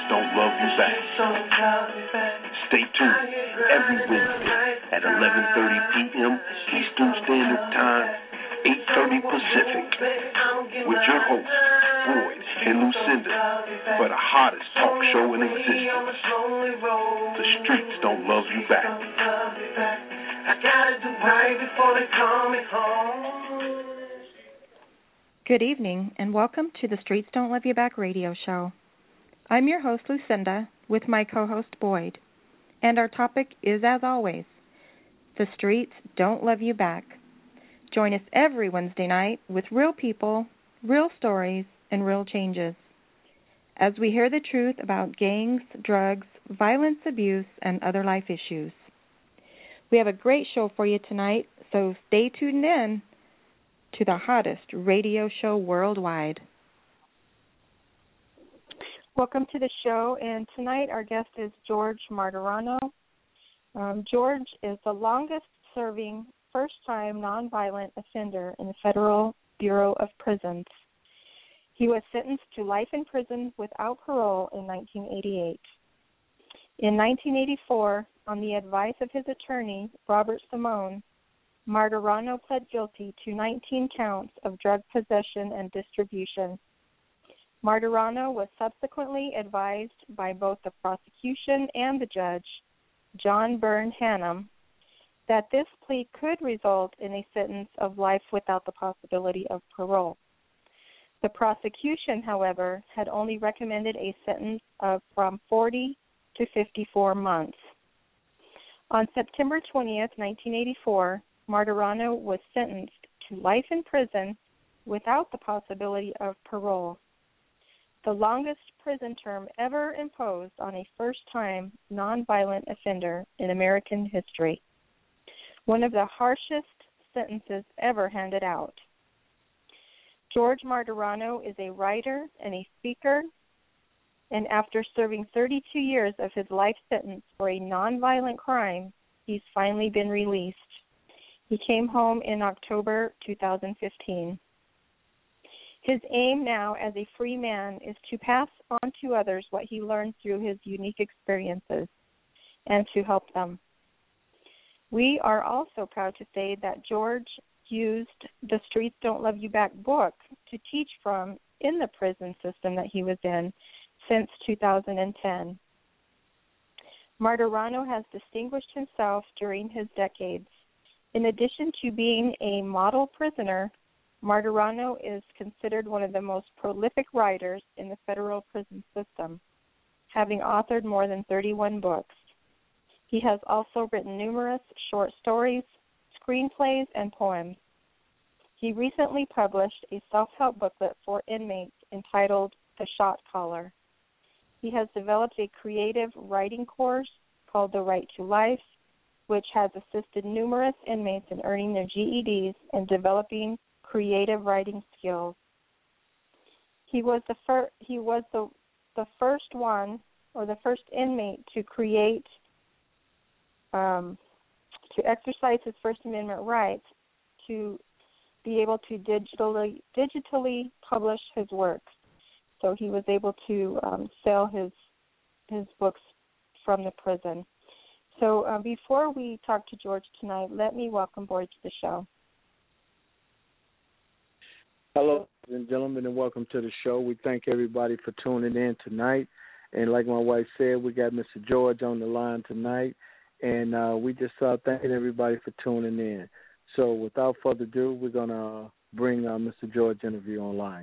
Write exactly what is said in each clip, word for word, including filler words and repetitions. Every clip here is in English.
don't love you back. Stay tuned every Wednesday at eleven thirty p.m. Eastern Standard Time, eight thirty Pacific, with your hosts, Boyd and Lucinda, for the hottest talk show in existence. The streets don't love you back. I gotta do right before they call me home. Good evening, and welcome to the Streets Don't Love You Back radio show. I'm your host, Lucinda, with my co-host, Boyd, and our topic is, as always, the streets don't love you back. Join us every Wednesday night with real people, real stories, and real changes, as we hear the truth about gangs, drugs, violence, abuse, and other life issues. We have a great show for you tonight, so stay tuned in to the hottest radio show worldwide. Welcome to the show, and tonight our guest is George Martorano. Um, George is the longest-serving, first-time nonviolent offender in the Federal Bureau of Prisons. He was sentenced to life in prison without parole in nineteen eighty-eight. In nineteen eighty-four, on the advice of his attorney, Robert Simone, Martorano pled guilty to nineteen counts of drug possession and distribution. Martorano was subsequently advised by both the prosecution and the judge, John Byrne Hannum, that this plea could result in a sentence of life without the possibility of parole. The prosecution, however, had only recommended a sentence of from forty to fifty-four months. On September twentieth, nineteen eighty-four, Martorano was sentenced to life in prison without the possibility of parole, the longest prison term ever imposed on a first-time nonviolent offender in American history, one of the harshest sentences ever handed out. George Martorano is a writer and a speaker, and after serving thirty-two years of his life sentence for a nonviolent crime, he's finally been released. He came home in October two thousand fifteen. His aim now as a free man is to pass on to others what he learned through his unique experiences and to help them. We are also proud to say that George used the Streets Don't Love You Back book to teach from in the prison system that he was in since two thousand ten. Martorano has distinguished himself during his decades. In addition to being a model prisoner, Martorano is considered one of the most prolific writers in the federal prison system, having authored more than thirty-one books. He has also written numerous short stories, screenplays, and poems. He recently published a self-help booklet for inmates entitled The Shot Caller. He has developed a creative writing course called The Right to Life, which has assisted numerous inmates in earning their G E Ds and developing creative writing skills. He was the fir- he was the the first one or the first inmate to create um, to exercise his First Amendment rights to be able to digitally digitally publish his works. So he was able to um, sell his his books from the prison. So uh, before we talk to George tonight, let me welcome Boyd to the show. Hello, ladies and gentlemen, and welcome to the show. We thank everybody for tuning in tonight. And like my wife said, we got Mister George on the line tonight. And uh, we just uh, thanking everybody for tuning in. So without further ado, we're going to bring uh, Mister George interview online.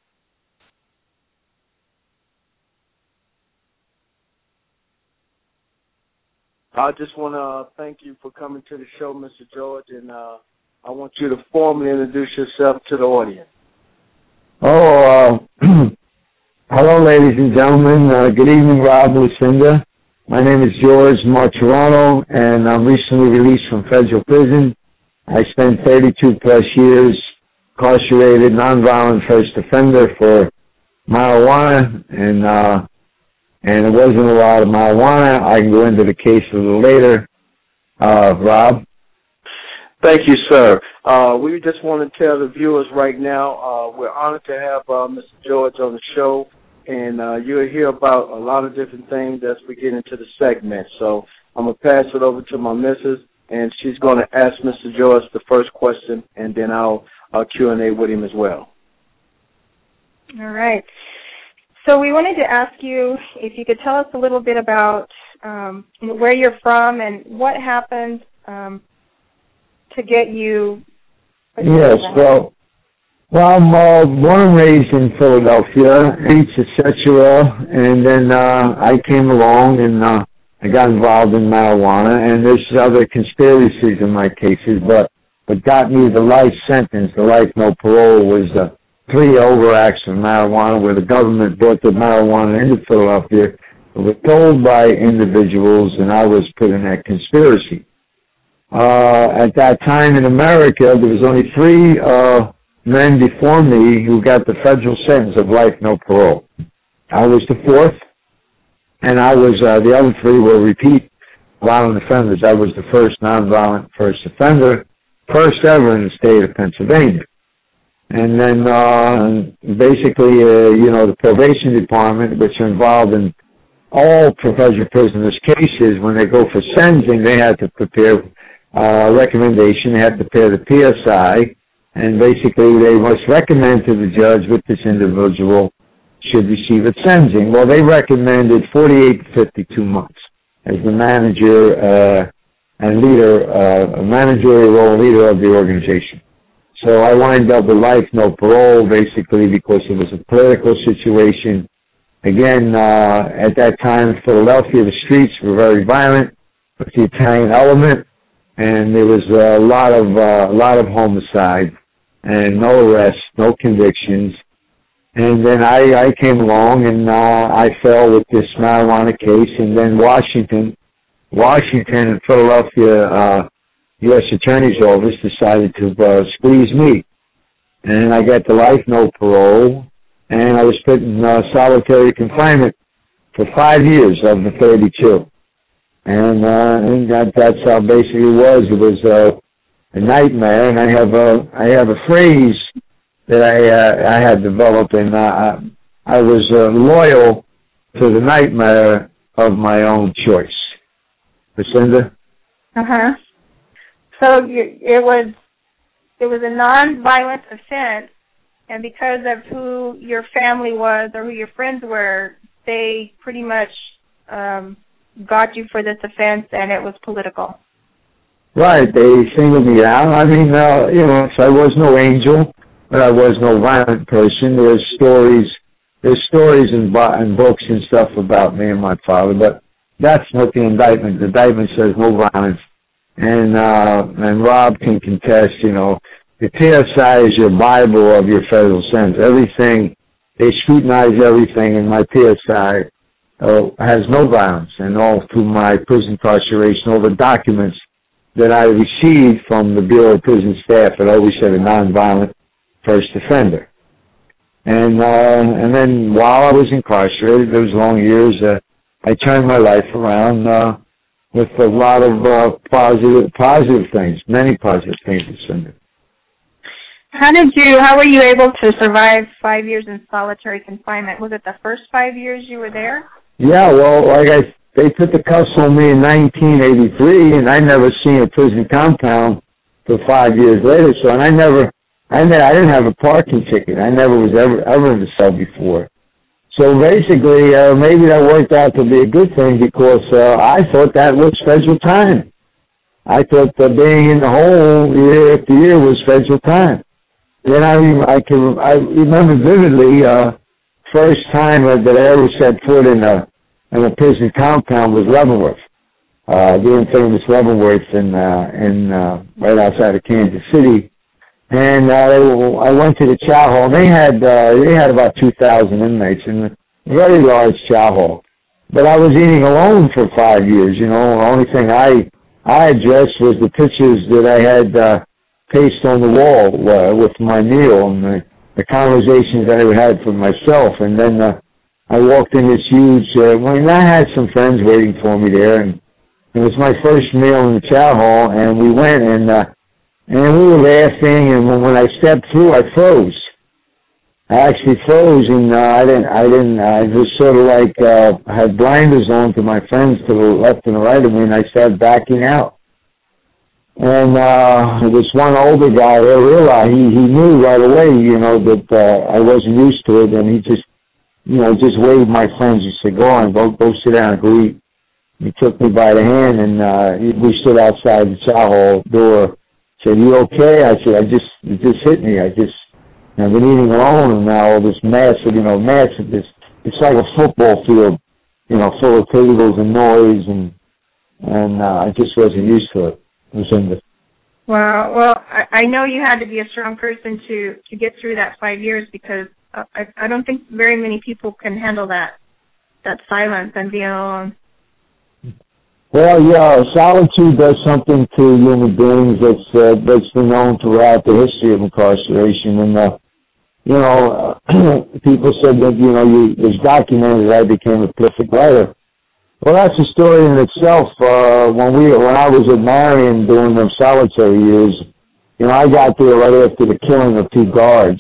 I just want to thank you for coming to the show, Mister George, and uh, I want you to formally introduce yourself to the audience. Oh, uh, hello, ladies and gentlemen. Uh, good evening, Rob, Lucinda. My name is George Martorano, and I'm recently released from federal prison. I spent thirty-two plus years incarcerated, nonviolent first offender for marijuana, and uh, and it wasn't a lot of marijuana. I can go into the case a little later. Uh, Rob? Thank you, sir. Uh, we just want to tell the viewers right now, uh, we're honored to have uh, Mister George on the show. and uh, you'll hear about a lot of different things as we get into the segment. So I'm going to pass it over to my missus, and she's going to ask Mister George the first question, and then I'll, I'll Q and A with him as well. All right. So we wanted to ask you if you could tell us a little bit about um, where you're from and what happened um, to get you. Yes, well, well, I'm uh, born and raised in Philadelphia, et cetera, and then uh, I came along and uh, I got involved in marijuana, and there's other conspiracies in my cases, but what got me the life sentence, the life no parole, was uh, three overacts of marijuana where the government brought the marijuana into Philadelphia. It was told by individuals, and I was put in that conspiracy. Uh, at that time in America, there was only three uh, men before me who got the federal sentence of life no parole. I was the fourth, and I was uh, the other three were repeat violent offenders. I was the first nonviolent first offender, first ever in the state of Pennsylvania. And then uh, basically, uh, you know, the probation department, which are involved in all federal prisoners' cases, when they go for sentencing, they had to prepare a uh, recommendation. They had to prepare the P S I, and basically they must recommend to the judge what this individual should receive at sentencing. Well, they recommended forty-eight to fifty-two months as the manager uh, and leader, uh, a managerial role leader of the organization. So I wind up with life, no parole, basically because it was a political situation. Again, uh, at that time in Philadelphia, the streets were very violent with the Italian element, and there was a lot of uh, a lot of homicide and no arrests, no convictions. And then I, I came along and uh, I fell with this marijuana case, and then Washington, Washington and Philadelphia. Uh, U S Attorney's Office decided to uh, squeeze me, and I got the life no parole, and I was put in uh, solitary confinement for five years of the thirty-two, and, uh, and that, that's how basically it was. It was uh, a nightmare, and I have a I have a phrase that I uh, I had developed, and uh, I was uh, loyal to the nightmare of my own choice. Lucinda? Uh huh. So you, it was it was a non-violent offense, and because of who your family was or who your friends were, they pretty much um, got you for this offense, and it was political. Right. They singled me out. I mean, uh, you know, so I was no angel, but I was no violent person. There's stories, there's stories in, in books and stuff about me and my father, but that's not the indictment. The indictment says no violence. And, uh, and Rob can contest, you know, the P S I is your Bible of your federal sentence. Everything, they scrutinize everything, and my P S I uh, has no violence. And all through my prison incarceration, all the documents that I received from the Bureau of Prison Staff, it always said a nonviolent first offender. And, uh, and then while I was incarcerated, those long years, uh, I turned my life around, uh, with a lot of uh, positive, positive things, many positive things to send. How did you? How were you able to survive five years in solitary confinement? Was it the first five years you were there? Yeah, well, like I, they put the cuffs on me in nineteen eighty-three, and I never seen a prison compound for five years later. So, and I never, I never, I didn't have a parking ticket. I never was ever ever in the cell before. So basically, uh, maybe that worked out to be a good thing because uh, I thought that was federal time. I thought uh, being in the hole year after year was federal time. Then I, I can I remember vividly uh, first time uh, that I ever set foot in a in a prison compound was Leavenworth, uh, the infamous Leavenworth in uh, in uh, right outside of Kansas City. And uh, I went to the chow hall. They had uh, they had about two thousand inmates in a very large chow hall. But I was eating alone for five years. You know, the only thing I I addressed was the pictures that I had uh, pasted on the wall uh, with my meal and the, the conversations that I had for myself. And then uh, I walked in this huge. Uh, I mean, I had some friends waiting for me there, and it was my first meal in the chow hall. And we went and. Uh, And we were laughing, and when I stepped through, I froze. I actually froze, and uh, I didn't, I didn't, I was sort of like, uh, I had blinders on to my friends to the left and the right of me, and I started backing out. And, uh, this one older guy there realized, he, he knew right away, you know, that, uh, I wasn't used to it, and he just, you know, just waved my friends. He said, go on, go, go sit down and go eat. He took me by the hand, and, uh, we stood outside the chow hall door. Said, you okay? I said, I just, it just hit me. I just, I've been eating alone, and now all this massive, you know, massive, this, it's like a football field, you know, full of tables and noise, and, and, uh, I just wasn't used to it. It was in the, Wow. Well, I, I know you had to be a strong person to, to get through that five years because uh, I, I don't think very many people can handle that, that silence and being alone. Well, yeah, solitude does something to human beings that's, uh, that's been known throughout the history of incarceration. And, uh, you know, uh, people said that, you know, you, it's documented that I became a prolific writer. Well, that's a story in itself. Uh, when we, when I was at Marion during the solitary years, you know, I got there right after the killing of two guards.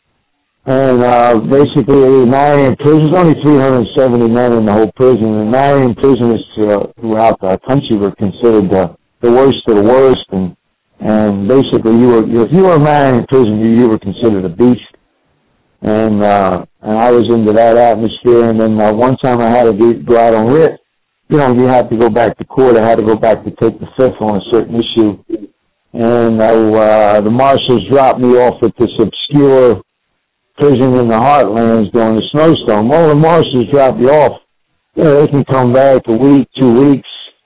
And, uh, basically, Marion prison, there's only three hundred seventy men in the whole prison, and Marion prisoners uh, throughout the country were considered the, the worst of the worst, and, and basically, you were, if you were a Marion prisoner, you, you were considered a beast. And, uh, and I was into that atmosphere, and then, uh, one time I had to go, go out on writ. You know, you had to go back to court. I had to go back to take the fifth on a certain issue. And, uh, the marshals dropped me off at this obscure prison in the heartlands during the snowstorm. Well, the marshals drop you off. You know, they can come back a week, two weeks,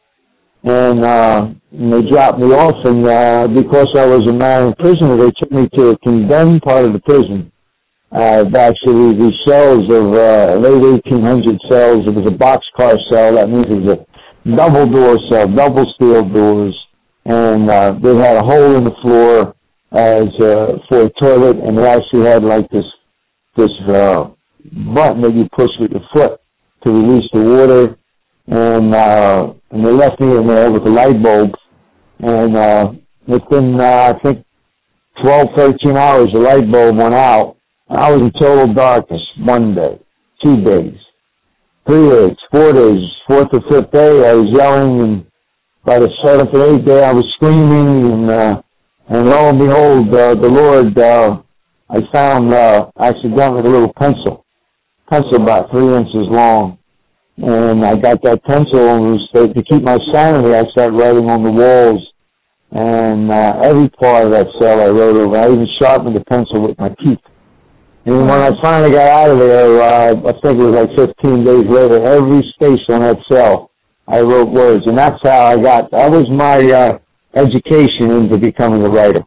and, uh, and they dropped me off, and, uh, because I was a Marion prisoner, they took me to a condemned part of the prison. Uh, actually, the cells of, uh, late eighteen hundred cells, it was a boxcar cell. That means it was a double door cell, double steel doors, and, uh, they had a hole in the floor as, uh, for a toilet, and they actually had like this, this, uh, button that you push with your foot to release the water, and, uh, and they left me in there with a light bulb, and, uh, within, uh, I think twelve, thirteen hours, the light bulb went out. I was in total darkness one day, two days, three days, four days, fourth or fifth day, I was yelling, and by the seventh or eighth day, I was screaming, and, uh, and lo and behold, uh, the Lord, uh, I found, uh, accidentally a little pencil, pencil about three inches long. And I got that pencil, and was, to, to keep my sanity, I started writing on the walls. And, uh, every part of that cell I wrote over. I even sharpened the pencil with my teeth. And when I finally got out of there, uh, I think it was like fifteen days later, every space on that cell, I wrote words. And that's how I got, that was my, uh, education into becoming a writer.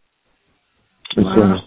Wow.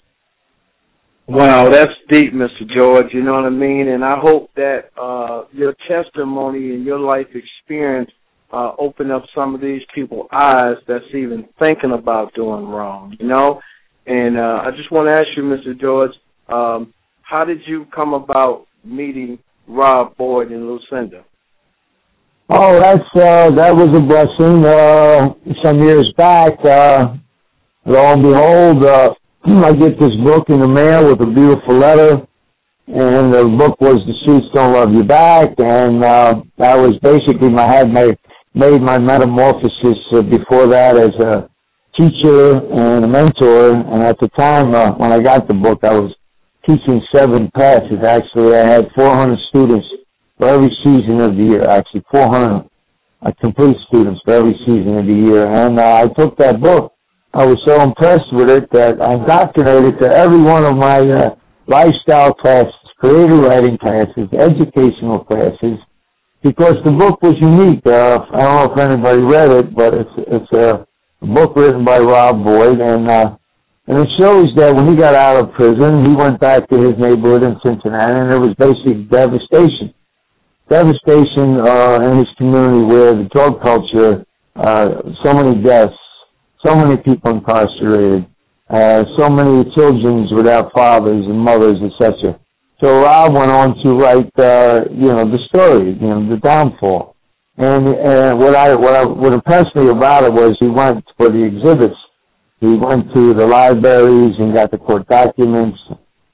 Wow, that's deep, Mister George, you know what I mean? And I hope that uh, your testimony and your life experience uh, open up some of these people's eyes that's even thinking about doing wrong, you know? And uh, I just want to ask you, Mister George, um, how did you come about meeting Rob Boyd and Lucinda? Oh, that's uh, that was a blessing. Uh, some years back, uh, lo and behold, uh, I get this book in the mail with a beautiful letter, and the book was The Streets Don't Love You Back, and uh, that was basically my had my made my metamorphosis uh, before that as a teacher and a mentor. And at the time uh, when I got the book, I was teaching seven classes. Actually, I had four hundred students for every season of the year. Actually, four hundred uh, complete students for every season of the year. And uh, I took that book. I was so impressed with it that I indoctrinated to every one of my uh, lifestyle classes, creative writing classes, educational classes, because the book was unique. Uh, I don't know if anybody read it, but it's it's a book written by Rob Boyd, and uh, and it shows that when he got out of prison, he went back to his neighborhood in Cincinnati, and there was basic devastation, devastation uh, in his community where the drug culture, uh, so many deaths, so many people incarcerated, uh, so many children without fathers and mothers, et cetera. So Rob went on to write, uh, you know, the story, you know, the downfall. And, and what I, what I, what impressed me about it was he went for the exhibits. He went to the libraries and got the court documents,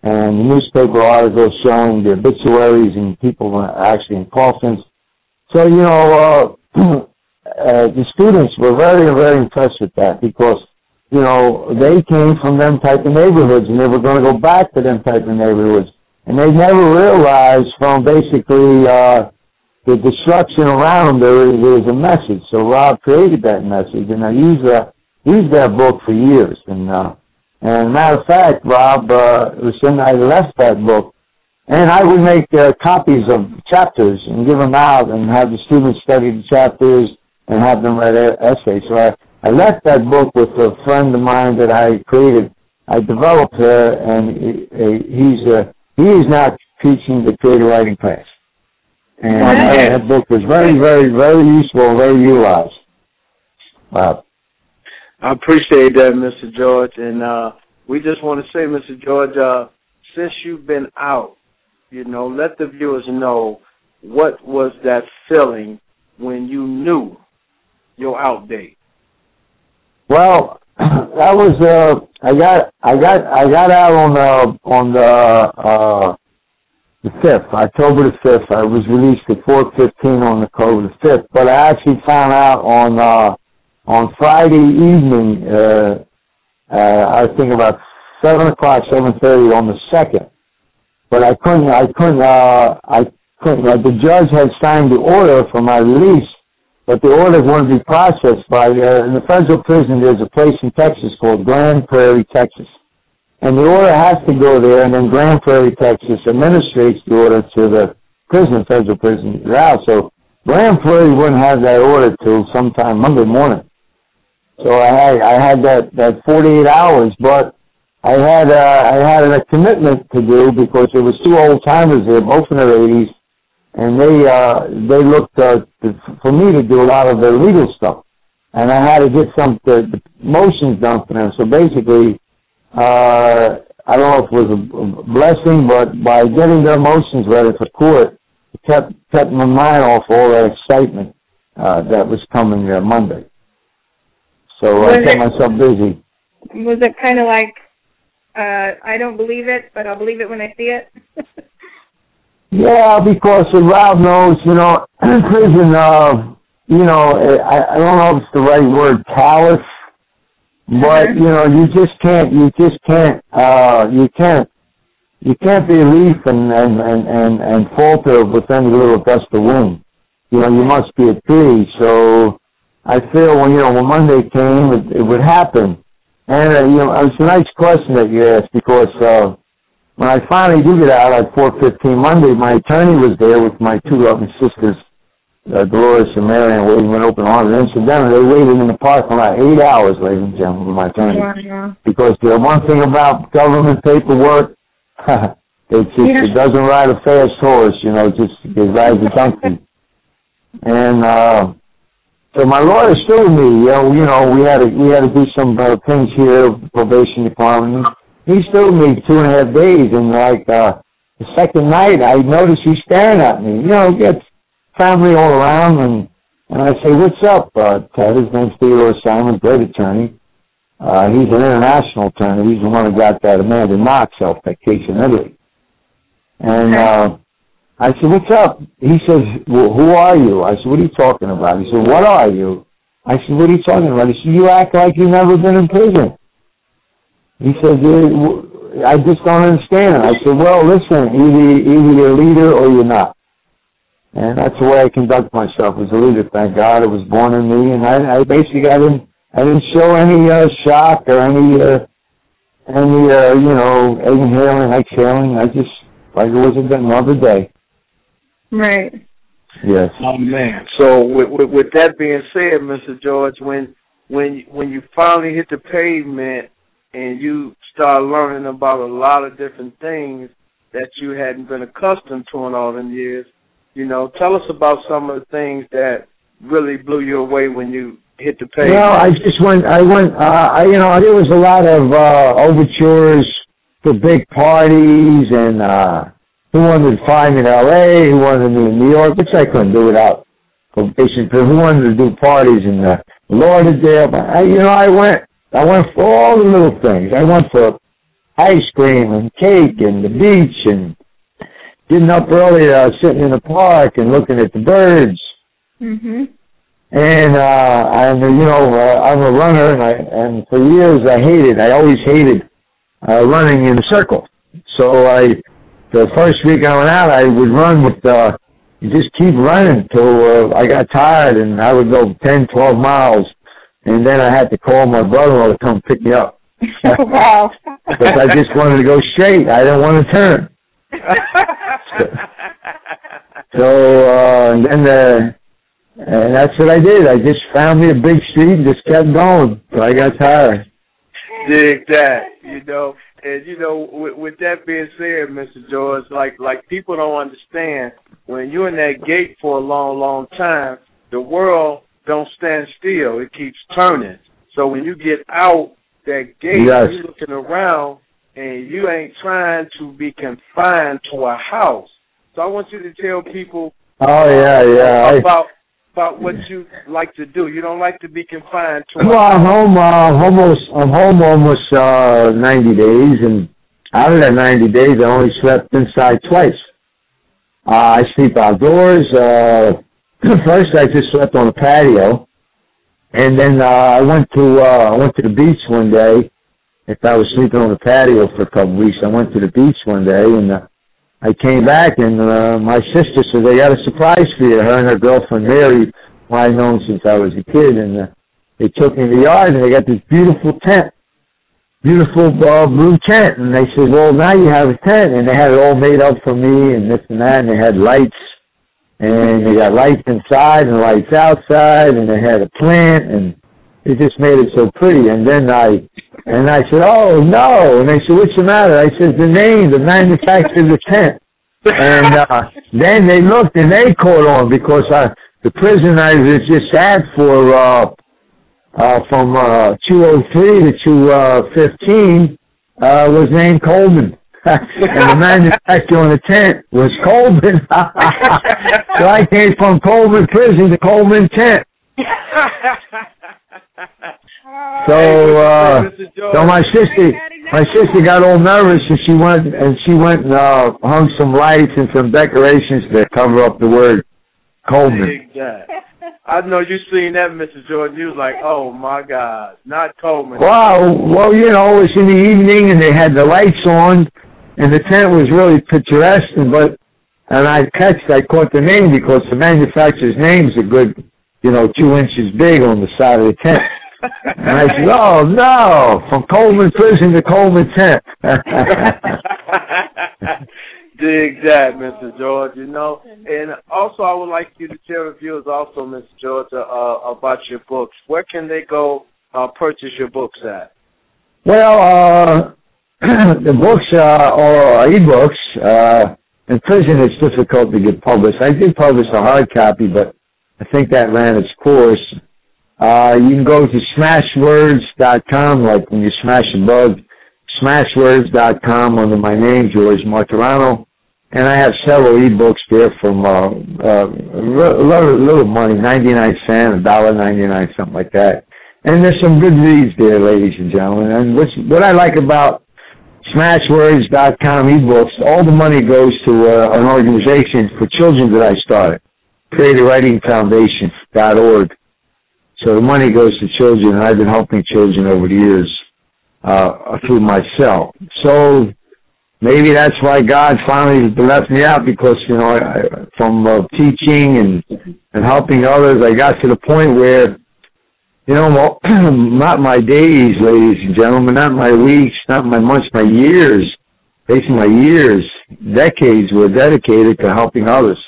and the newspaper articles showing the obituaries and people were actually in coffins. So, you know, uh, uh, the students were very, very impressed with that because, you know, they came from them type of neighborhoods and they were going to go back to them type of neighborhoods. And they never realized from basically uh, the destruction around them, there was, there was a message. So Rob created that message, and I used that, used that book for years. And, uh, and matter of fact, Rob, uh, Lucinda, I left that book, and I would make uh, copies of chapters and give them out and have the students study the chapters and have them write essays. So I, I left that book with a friend of mine that I created. I developed her, and he's uh, he is now teaching the creative writing class. And uh, that book was very, very, very useful, very utilized. Wow. I appreciate that, Mister George. And uh, we just want to say, Mister George, uh, since you've been out, you know, let the viewers know what was that feeling when you knew your out date. Well, that was uh, I got I got I got out on the on the uh, the fifth, October the fifth. I was released at four fifteen on October the fifth, but I actually found out on uh, on Friday evening. Uh, uh, I think about seven o'clock, seven thirty on the second. But I couldn't. I couldn't. Uh, I couldn't. Uh, the judge had signed the order for my release. But the order wouldn't be processed by, uh, in the federal prison, there's a place in Texas called Grand Prairie, Texas. And the order has to go there, and then Grand Prairie, Texas administrates the order to the prison, federal prison route. So Grand Prairie wouldn't have that order till sometime Monday morning. So I had, I had that, that forty-eight hours, but I had, uh, I had a commitment to do because there was two old timers there, both in their eighties. And they uh, they looked uh, to, for me to do a lot of their legal stuff, and I had to get some the, the motions done for them. So basically, uh, I don't know if it was a, a blessing, but by getting their motions ready for court, it kept kept my mind off all that excitement uh, that was coming uh, Monday. So was I kept it, myself busy. Was it kind of like uh, I don't believe it, but I'll believe it when I see it? Yeah, because Rob knows, you know, in prison, uh, you know, I, I don't know if it's the right word, callous, but, you know, you just can't, you just can't, uh, you can't, you can't believe and, and, and, and, and falter with any little gust of wind. You know, you must be at peace. So I feel when, you know, when Monday came, it, it would happen. And, uh, you know, it's a nice question that you asked because, uh, when I finally did get out at four fifteen Monday, my attorney was there with my two loving sisters, uh, Dolores and Marion, waiting with open arms. And incidentally, they waited in the parking lot eight hours, ladies and gentlemen, with my attorney. Yeah, yeah. Because the one thing about government paperwork, it just yeah. it doesn't ride a fast horse, you know, it just it rides a donkey. And uh, so my lawyer sued me. You know, you know, we had to we had to do some uh, things here, probation department. He sued me two and a half days, and like uh, the second night, I noticed he's staring at me. You know, gets family all around, and and I say, "What's up, uh, Ted?" His name's Theodore Simon, great attorney. Uh, he's an international attorney. He's the one who got that Amanda Knox off that case in Italy. And uh, I said, "What's up?" He says, well, "Who are you?" I said, "What are you talking about?" He said, "What are you?" I said, "What are you talking about?" He said, "You act like you've never been in prison." He said, I just don't understand. I said, well, listen, either, either you're a leader or you're not. And that's the way I conduct myself as a leader. Thank God it was born in me. And I, I basically I didn't, I didn't show any uh, shock or any, uh, any uh, you know, inhaling, exhaling. I just, like it was another day. Right. Yes. Oh, man. So with, with, with that being said, Mister George, when, when, when you finally hit the pavement, and you start learning about a lot of different things that you hadn't been accustomed to in all them years. You know, tell us about some of the things that really blew you away when you hit the pavement. Well, I just went, I went, uh, I, you know, there was a lot of uh, overtures for big parties, and uh, who wanted to find me in L A, who wanted me in New York, which I couldn't do without probation, but who wanted to do parties in uh, Lauderdale. I, you know, I went. I went for all the little things. I went for ice cream and cake and the beach and getting up early, uh, sitting in the park and looking at the birds. Mm-hmm. And, uh, I'm, you know, uh, I'm a runner, and I, and for years I hated, I always hated, uh, running in a circle. So I, the first week I went out, I would run with, uh, you just keep running till, uh, I got tired, and I would go ten, twelve miles, and then I had to call my brother-in-law to come pick me up. Wow. Because I just wanted to go straight. I didn't want to turn. so, so uh, and then, uh, and that's what I did. I just found me a big street and just kept going till I got tired. Dig that, you know. And, you know, with, with that being said, Mister George, like, like people don't understand, when you're in that gate for a long, long time, the world don't stand still. It keeps turning. So when you get out that gate, yes. you're looking around, and you ain't trying to be confined to a house. So I want you to tell people oh, yeah, yeah. about about what you like to do. You don't like to be confined to a well, house. I'm home, uh, almost, I'm home almost uh, ninety days, and out of that ninety days, I only slept inside twice. Uh, I sleep outdoors. Uh, first, I just slept on the patio, and then uh, I went to uh, I went to the beach one day. If I was sleeping on the patio for a couple of weeks, I went to the beach one day, and uh, I came back, and uh, my sister said they got a surprise for you. Her and her girlfriend Mary, who I've known since I was a kid, and uh, they took me to the yard, and they got this beautiful tent, beautiful uh, blue tent, and they said, well, now you have a tent, and they had it all made up for me, and this and that, and they had lights, and they got lights inside and lights outside, and they had a plant, and it just made it so pretty. And then I, and I said, oh, no. And they said, what's the matter? I said, the name, the manufacturer of the tent. And uh, then they looked and they caught on because uh, the prison I was just at for, uh, uh, from uh, two oh three to two fifteen uh, was named Coleman. And the manufacturer on the tent was Coleman. So I came from Coleman Prison to Coleman Tent. So, uh, so my sister, my sister got all nervous, and she went and she went and uh, hung some lights and some decorations to cover up the word Coleman. I know you seen that, Mister Jordan. You was like, oh my God, not Coleman. Well, well, you know, it was in the evening, and they had the lights on, and the tent was really picturesque. And but, and I catched, I caught the name because the manufacturer's name's a good, you know, two inches big on the side of the tent. And I said, oh, no, from Coleman Prison to Coleman Tent. Dig that, Mister George, you know. And also I would like you to tell the viewers also, Mister George, uh, about your books. Where can they go uh, purchase your books at? Well, uh, the books uh, are e-books. Uh, in prison, it's difficult to get published. I did publish a hard copy, but I think that ran its course. Uh, you can go to smashwords dot com, like when you smash a bug, smashwords dot com under my name, George Martorano. And I have several e-books there from uh, uh, a little, little money, ninety-nine cents, one dollar ninety-nine, something like that. And there's some good reads there, ladies and gentlemen. And what's, what I like about smashwords dot com e-books, all the money goes to uh, an organization for children that I started, Creative Writing Foundation dot org. So the money goes to children, and I've been helping children over the years uh, through myself. So maybe that's why God finally left me out, because, you know, I, from uh, teaching and, and helping others, I got to the point where, you know, not my days, ladies and gentlemen, not my weeks, not my months, my years, basically my years, decades were dedicated to helping others.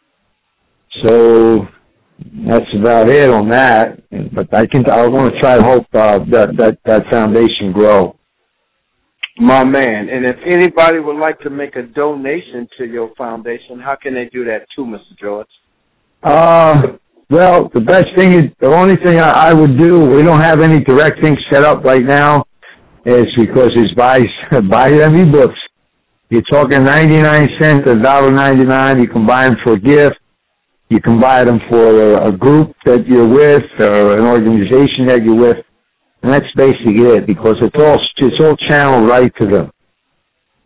So that's about it on that. But I can, I want to try to help uh, that, that, that foundation grow. My man. And if anybody would like to make a donation to your foundation, how can they do that too, Mister George? Uh, well, the best thing is, the only thing I, I would do, we don't have any direct things set up right now, is because it's buy, buy them e-books. You're talking ninety-nine cents, one dollar ninety-nine. You can buy them for a gift. You can buy them for a, a group that you're with or an organization that you're with. And that's basically it, because it's all, it's all channeled right to the,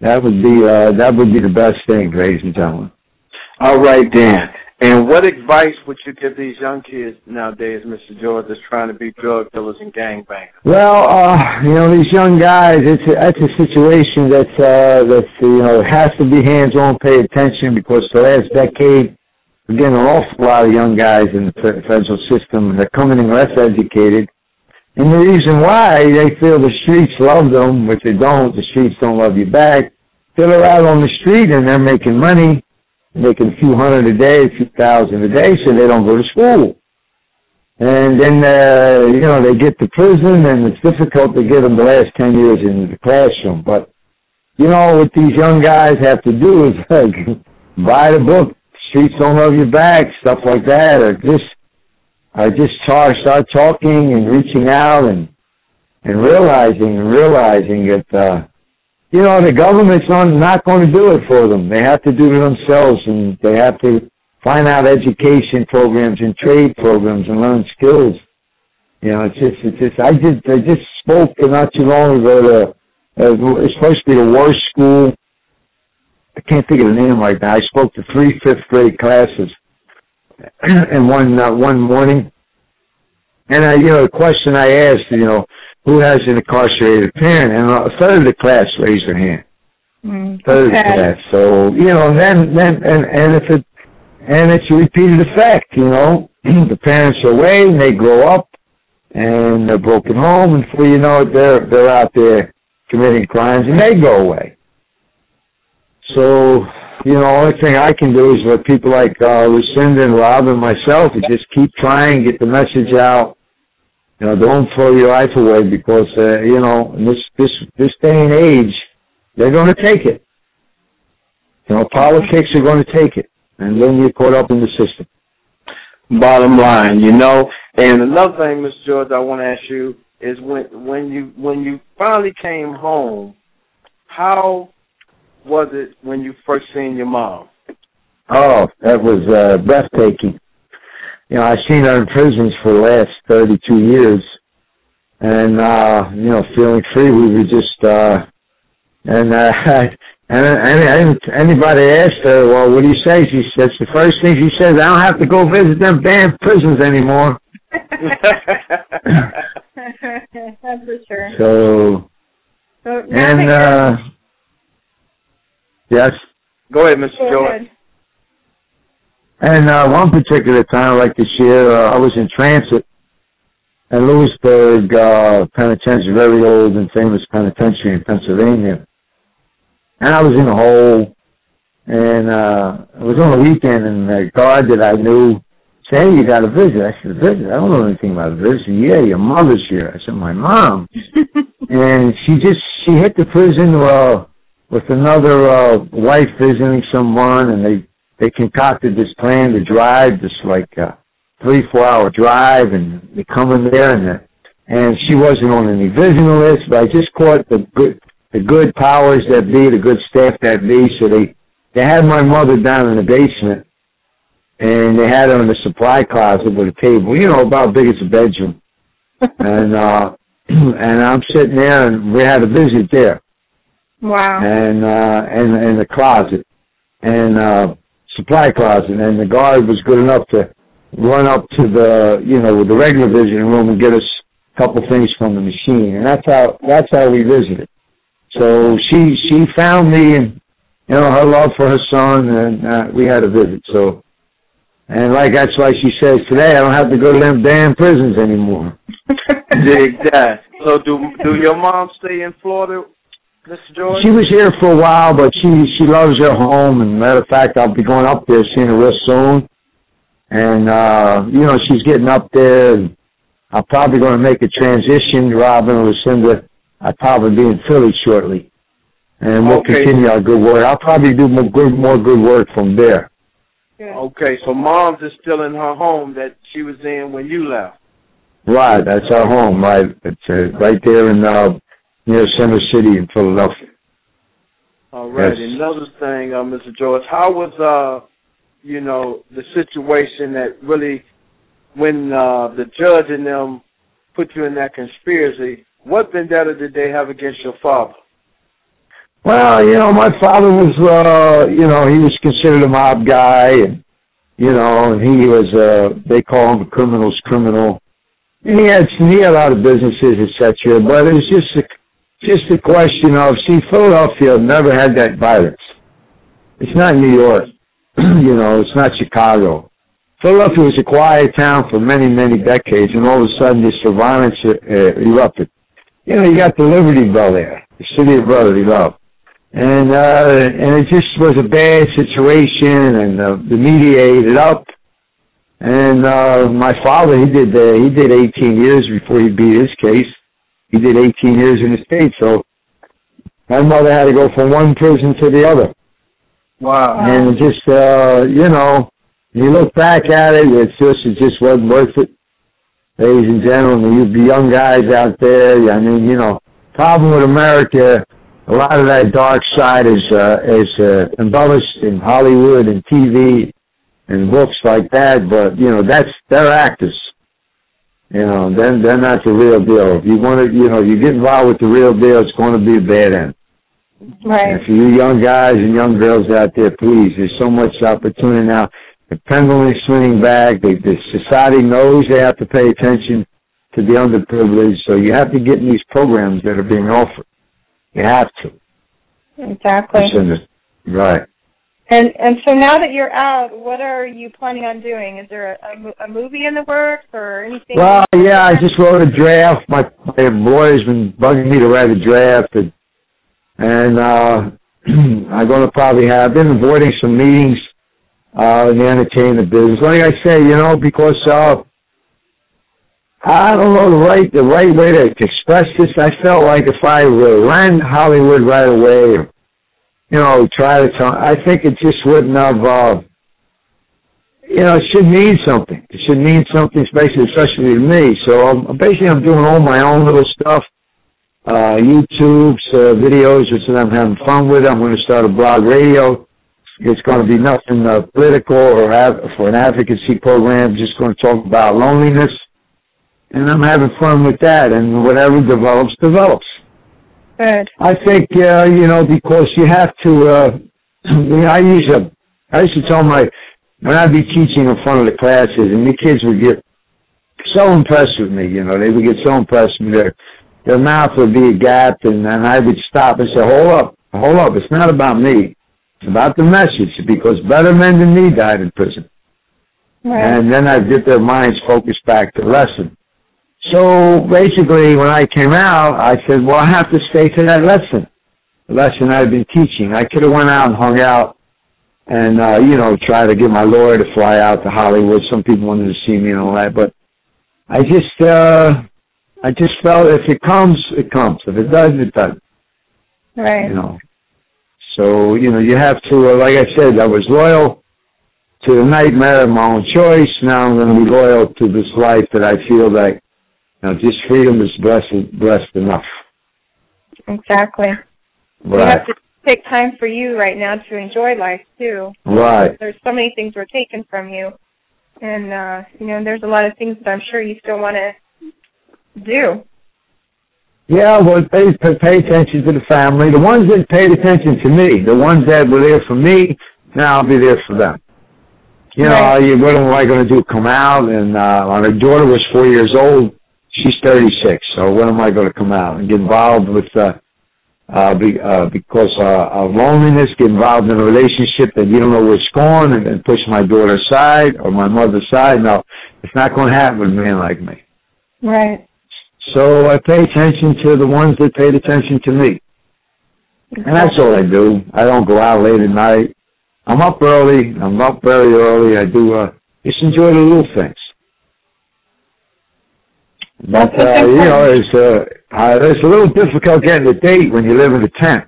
That would be uh, that would be the best thing, ladies and gentlemen. All right, Dan. And what advice would you give these young kids nowadays, Mister George, that's trying to be drug dealers and gangbangers? Well, uh, you know, these young guys, it's a, that's a situation that's, uh, that's, you know, has to be hands-on, pay attention, because the last decade, we're getting an awful lot of young guys in the federal system. They're coming in less educated. And the reason why, they feel the streets love them, which they don't. The streets don't love you back. They're out on the street and they're making money, making a few hundred a day, a few thousand a day, so they don't go to school. And then, uh, you know, they get to prison, and it's difficult to get them the last ten years in the classroom. But, you know, what these young guys have to do is uh, buy the book, Streets Don't Love You Back, stuff like that, or just, or just start, start talking and reaching out and, and realizing and realizing that, uh, you know, the government's not, not going to do it for them. They have to do it themselves, and they have to find out education programs and trade programs and learn skills. You know, it's just, it's just, I just, I just spoke not too long ago to, uh, it's supposed to be the worst school. I can't think of the name right now. I spoke to three fifth grade classes in one, uh, one morning. And I, you know, the question I asked, you know, who has an incarcerated parent? And a third of the class raised their hand. Mm, third okay. of the class. So, you know, then, then, and, and if it, and it's a repeated effect, you know, the parents are away and they grow up and they're broken home, and before you know it, they're, they're out there committing crimes and they go away. So, you know, the only thing I can do is let people like, uh, Lucinda and Rob and myself just keep trying, get the message out. You know, don't throw your life away, because, uh, you know, in this, this, this day and age, they're going to take it. You know, politics are going to take it, and then you're caught up in the system. Bottom line, you know. And another thing, Mister George, I want to ask you is when, when you, when you finally came home, how was it when you first seen your mom? Oh, that was, uh, breathtaking. You know, I've seen her in prisons for the last thirty-two years, and, uh, you know, feeling free, we were just, uh, and, uh, and, and anybody asked her, well, what do you say? She says, the first thing she says, I don't have to go visit them damn prisons anymore. That's for sure. So, so and, uh, yes? Go ahead, Mister George. And uh, one particular time, like this year, uh, I was in transit at Lewisburg uh, Penitentiary, very old and famous penitentiary in Pennsylvania. And I was in a hole, and uh, it was on a weekend, and the guard that I knew said, hey, you got a visit. I said, a visit? I don't know anything about a visit. Yeah, your mother's here. I said, my mom. And she just, she hit the prison uh, with another uh, wife visiting someone, and they They concocted this plan to drive, this like uh, three, four hour drive, and they come in there, and the, and she wasn't on any visiting list, but I just caught the good, the good powers that be, the good staff that be. So they, they had my mother down in the basement, and they had her in the supply closet with a table, you know, about big as a bedroom. and uh, and I'm sitting there, and we had a visit there. Wow. And uh, and in the closet, and. Uh, supply closet, and the guard was good enough to run up to the, you know, the regular visiting room and get us a couple things from the machine, and that's how that's how we visited. So she she found me, and you know, her love for her son, and uh, we had a visit. So, and like that's why she says today, I don't have to go to them damn prisons anymore. Dig that. So do do your mom stay in Florida, Mister George? She was here for a while, but she she loves her home. And matter of fact, I'll be going up there, seeing her real soon. And uh, you know, she's getting up there. And I'm probably going to make a transition. Robin or Lucinda, I'll probably be in Philly shortly, and we'll okay. continue our good work. I'll probably do more good more good work from there. Okay, so Mom's is still in her home that she was in when you left. Right, that's our home. Right, it's uh, right there in. Uh, near Center City in Philadelphia. All right. Yes. Another thing, uh, Mister George, how was, uh, you know, the situation that really, when uh, the judge and them put you in that conspiracy, what vendetta did they have against your father? Well, you know, my father was, uh, you know, he was considered a mob guy, and, you know, and he was, uh, they call him a criminal's criminal. And he had, he had a lot of businesses, et cetera, but it was just a, just a question of, see, Philadelphia never had that violence. It's not New York, you know, it's not Chicago. Philadelphia was a quiet town for many, many decades, and all of a sudden this violence uh, erupted. You know, you got the Liberty Bell there, the city of brotherly love. And, uh, and it just was a bad situation, and uh, the media ate it up. And, uh, my father, he did, uh, he did eighteen years before he beat his case. He did eighteen years in the state, so my mother had to go from one prison to the other. Wow. And just, uh, you know, you look back at it, it's just, it just wasn't worth it. Ladies and gentlemen, you the young guys out there, I mean, you know, problem with America, a lot of that dark side is uh, is uh, embellished in Hollywood and T V and books like that. But you know, that's they're actors. You know, they're they're not the real deal. If you want to, you know, you get involved with the real deal, it's going to be a bad end. Right. And for you young guys and young girls out there, please, there's so much opportunity now. The pendulum is swinging back. The, the society knows they have to pay attention to the underprivileged. So you have to get in these programs that are being offered. You have to. Exactly. Right. And and so now that you're out, what are you planning on doing? Is there a, a, a movie in the works or anything? Well, yeah, I just wrote a draft. My, my lawyer's been bugging me to write a draft, and, and uh, I'm going to probably have, I've been avoiding some meetings uh, in the entertainment business. Like I say, you know, because uh, I don't know the right the right way to express this. I felt like if I ran Hollywood right away, or, you know, try to tell, I think it just wouldn't have, uh, you know, it should mean something. It should mean something, especially, especially to me. So I'm, basically I'm doing all my own little stuff, uh, YouTube's, uh, videos, which I'm having fun with. I'm going to start a blog radio. It's going to be nothing uh, political or have, for an advocacy program, just going to talk about loneliness. And I'm having fun with that, and whatever develops, develops. Good. I think, uh, you know, because you have to, uh, I used to, I used to tell my, when I'd be teaching in front of the classes, and the kids would get so impressed with me, you know, they would get so impressed with me, their, their mouth would be agape, and, and I would stop and say, hold up, hold up, it's not about me. It's about the message, because better men than me died in prison. Right. And then I'd get their minds focused back to the lesson. So basically, when I came out, I said, well, I have to stay to that lesson, the lesson I've been teaching. I could have went out and hung out and, uh, you know, try to get my lawyer to fly out to Hollywood. Some people wanted to see me and all that. But I just, uh, I just felt if it comes, it comes. If it doesn't, it doesn't. Right. You know. So, you know, you have to, uh, like I said, I was loyal to the nightmare of my own choice. Now I'm going to be loyal to this life that I feel like, you know, just freedom is blessed, blessed enough. Exactly. Right. You have to take time for you right now to enjoy life, too. Right. There's so many things were taken from you. And, uh, you know, there's a lot of things that I'm sure you still want to do. Yeah, well, pay, pay attention to the family. The ones that paid attention to me, the ones that were there for me, now I'll be there for them. You right. know, you, what am I going to do? Come out? And uh, my daughter was four years old. She's thirty-six, so when am I going to come out and get involved with, uh, uh, be, uh, because uh, of loneliness, get involved in a relationship that you don't know where it's going, and, and push my daughter aside or my mother aside? No, it's not going to happen with a man like me. Right. So I pay attention to the ones that paid attention to me. Exactly. And that's all I do. I don't go out late at night. I'm up early. I'm up very early. I do, uh, just enjoy the little things. But, uh, you know, it's, uh, uh, it's a little difficult getting a date when you live in a tent.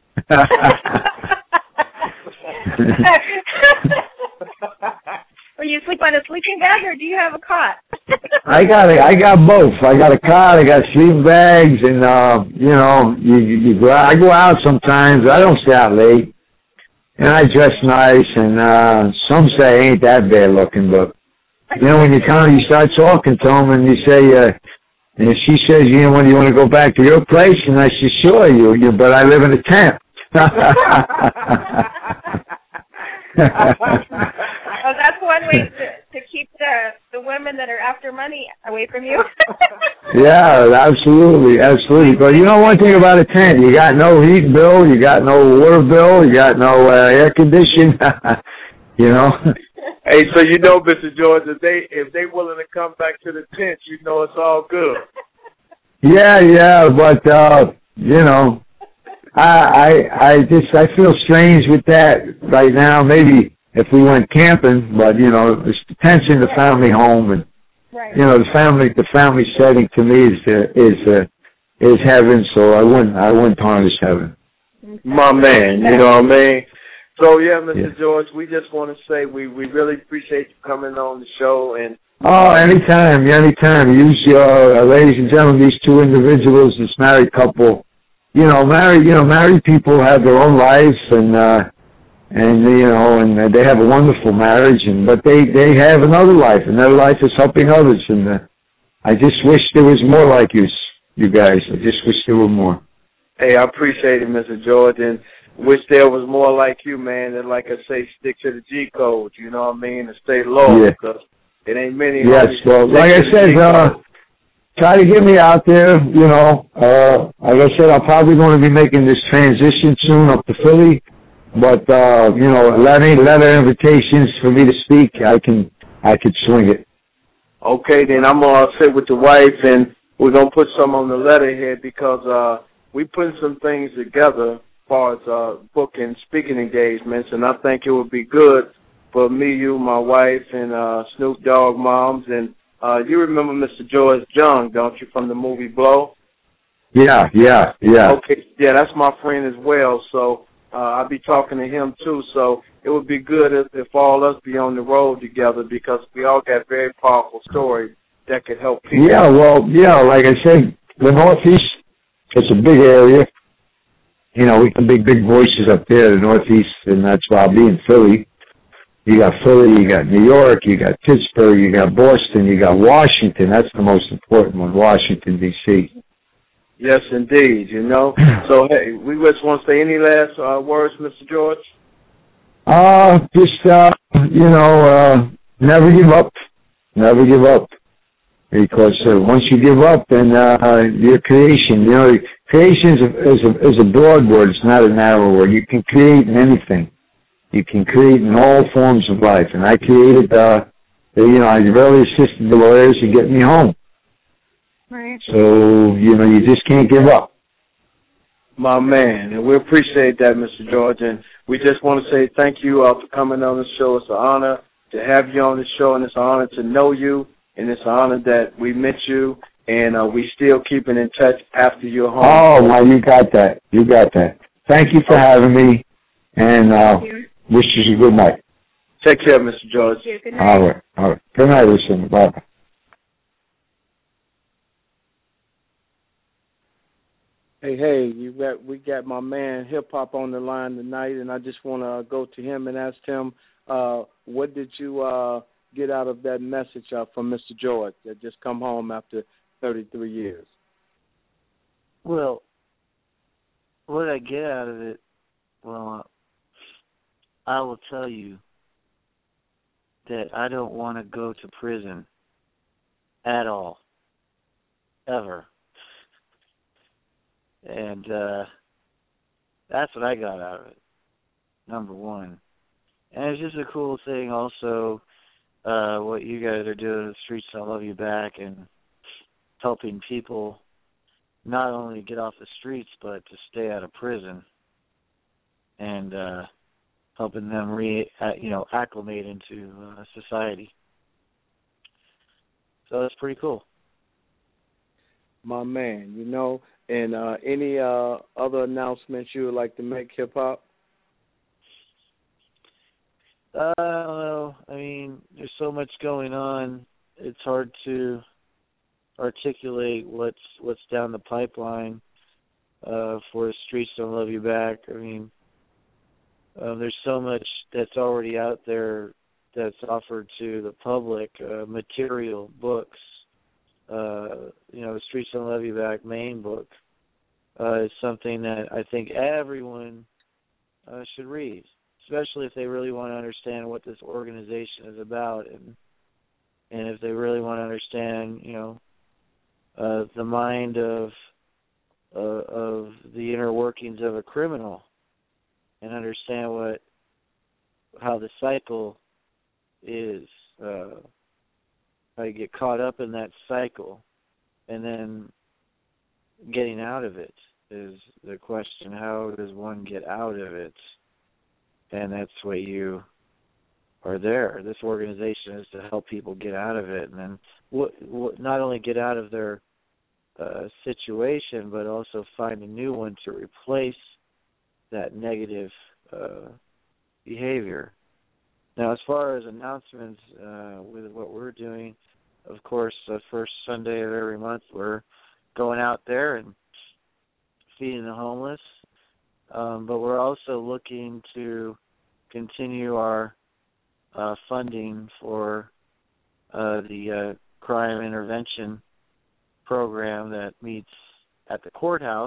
Or you sleep on a sleeping bag, or do you have a cot? I got a, I got both. I got a cot, I got sleeping bags, and, uh, you know, you, you, you go out, I go out sometimes. I don't stay out late. And I dress nice, and, uh, some say I ain't that bad looking, but, you know, when you come, you start talking to them, and you say, uh, and she says, you know, when you want to go back to your place, and I say, sure, you, you, but I live in a tent. Oh, that's one way to, to keep the, the women that are after money away from you. Yeah, absolutely, absolutely. But you know one thing about a tent, you got no heat bill, you got no water bill, you got no uh, air conditioning, you know. Hey, so you know, Mister George, if they if they willing to come back to the tent, you know it's all good. Yeah, yeah, but uh, you know, I I I just I feel strange with that right now. Maybe if we went camping, but you know, it's the tent's in the family home, and right. you know, the family the family setting to me is uh, is uh, is heaven. So I wouldn't I wouldn't tarnish heaven. My man, you know what I mean? So, yeah, Mister Yeah. George, we just want to say we, we really appreciate you coming on the show. And Oh, anytime, anytime. Use your, uh, ladies and gentlemen, these two individuals, this married couple, you know, married, you know, married people have their own lives and, uh, and, you know, and uh, they have a wonderful marriage, and, but they, they have another life, and their life is helping others, and, uh, I just wish there was more like you, you guys. I just wish there were more. Hey, I appreciate it, Mister George, and wish there was more like you, man, and like I say, stick to the G code, you know what I mean, and stay low, Yeah. because it ain't many. Yes, well, like I said, uh, try to get me out there, you know. Uh, like I said, I'm probably going to be making this transition soon up to Philly, but, uh, you know, letter, letter invitations for me to speak, I can, I could swing it. Okay, then I'm going to sit with the wife, and we're going to put some on the letterhead because uh, we putting some things together as far as uh, booking speaking engagements, and I think it would be good for me, you, my wife, and uh, Snoop Dogg moms. And uh, you remember Mister George Jung, don't you, from the movie Blow? Yeah, yeah, yeah. Okay, yeah, that's my friend as well, so uh, I'll be talking to him too. So it would be good if, if all of us be on the road together because we all got very powerful stories that could help people. Yeah, well, yeah, like I said, the Northeast, it's a big area. You know, we can big, big voices up there, the Northeast, and that's why I'll be in Philly. You got Philly, you got New York, you got Pittsburgh, you got Boston, you got Washington. That's the most important one, Washington, D C Yes, indeed, you know. So, hey, we just want to say any last uh, words, Mister George? Uh, just, uh, you know, uh, never give up. Never give up. Because uh, once you give up, then uh, your creation, you know, creation is a, is, a, is a broad word. It's not a narrow word. You can create in anything. You can create in all forms of life. And I created, uh, you know, I really assisted the lawyers to get me home. Right. So, you know, you just can't give up. My man, and we appreciate that, Mister George. And we just want to say thank you uh, for coming on the show. It's an honor to have you on the show, and it's an honor to know you, and it's an honor that we met you, and uh, we still keeping in touch after you're home. Oh, well, you got that. You got that. Thank you for having me, and uh, wish you a good night. Take care, Mister George. Good night. All right. All right. Good night, Lucinda. Bye. Hey, hey, you got we got my man Hip Hop on the line tonight, and I just want to go to him and ask him, uh, what did you uh, get out of that message uh, from Mister George that just come home after thirty-three years? Well, what I get out of it, well, I will tell you that I don't want to go to prison at all, ever. And uh, that's what I got out of it, number one. And it's just a cool thing also, uh, what you guys are doing, the Streets I Love You Back, and helping people not only get off the streets, but to stay out of prison, and uh, helping them re, uh, you know, acclimate into uh, society. So that's pretty cool. My man, you know, and uh, any uh, other announcements you would like to make, Hip Hop? Uh, well, I mean, there's so much going on. It's hard to articulate what's what's down the pipeline uh, for the Streets Don't Love You Back. I mean, uh, there's so much that's already out there that's offered to the public, uh, material, books. Uh, you know, the Streets Don't Love You Back main book uh, is something that I think everyone uh, should read, especially if they really want to understand what this organization is about, and and if they really want to understand, you know, uh, the mind of uh, of the inner workings of a criminal, and understand what how the cycle is, uh, how you get caught up in that cycle, and then getting out of it is the question. How does one get out of it? And that's what you are there. This organization is to help people get out of it, and then what, what, not only get out of their uh, situation, but also find a new one to replace that negative uh, behavior. Now, as far as announcements uh, with what we're doing, of course, the first Sunday of every month, we're going out there and feeding the homeless, um, but we're also looking to continue our uh, funding for uh, the uh, crime intervention program that meets at the courthouse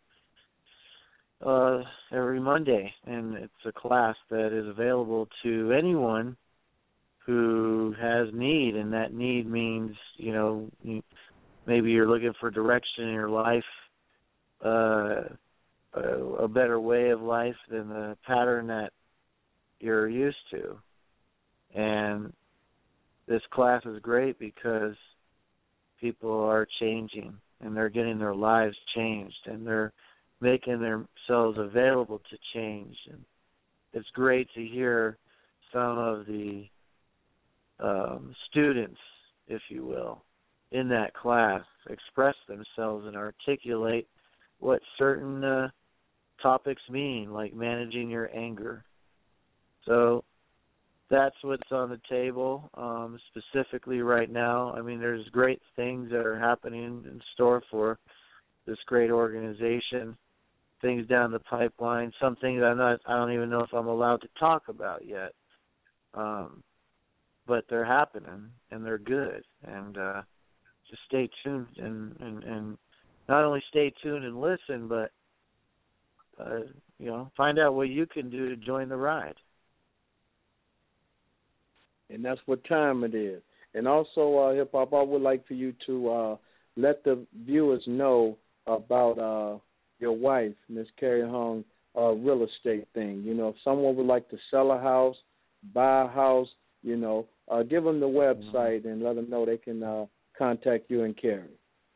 uh, every Monday, and it's a class that is available to anyone who has need, and that need means, you know, maybe you're looking for direction in your life, uh, a, a better way of life than the pattern that you're used to. And this class is great because people are changing, and they're getting their lives changed, and they're making themselves available to change. And it's great to hear some of the um, students, if you will, in that class express themselves and articulate what certain uh, topics mean, like managing your anger. So that's what's on the table um, specifically right now. I mean, there's great things that are happening in store for this great organization, things down the pipeline, some things I'm not, I don't even know if I'm allowed to talk about yet. Um, but they're happening, and they're good. And uh, just stay tuned and, and, and not only stay tuned and listen, but, uh, you know, find out what you can do to join the ride. And that's what time it is. And also, uh, Hip Hop, I would like for you to uh, let the viewers know about uh, your wife, Miss Carrie Hung, uh, real estate thing. You know, if someone would like to sell a house, buy a house, you know, uh, give them the website and let them know they can uh, contact you and Carrie.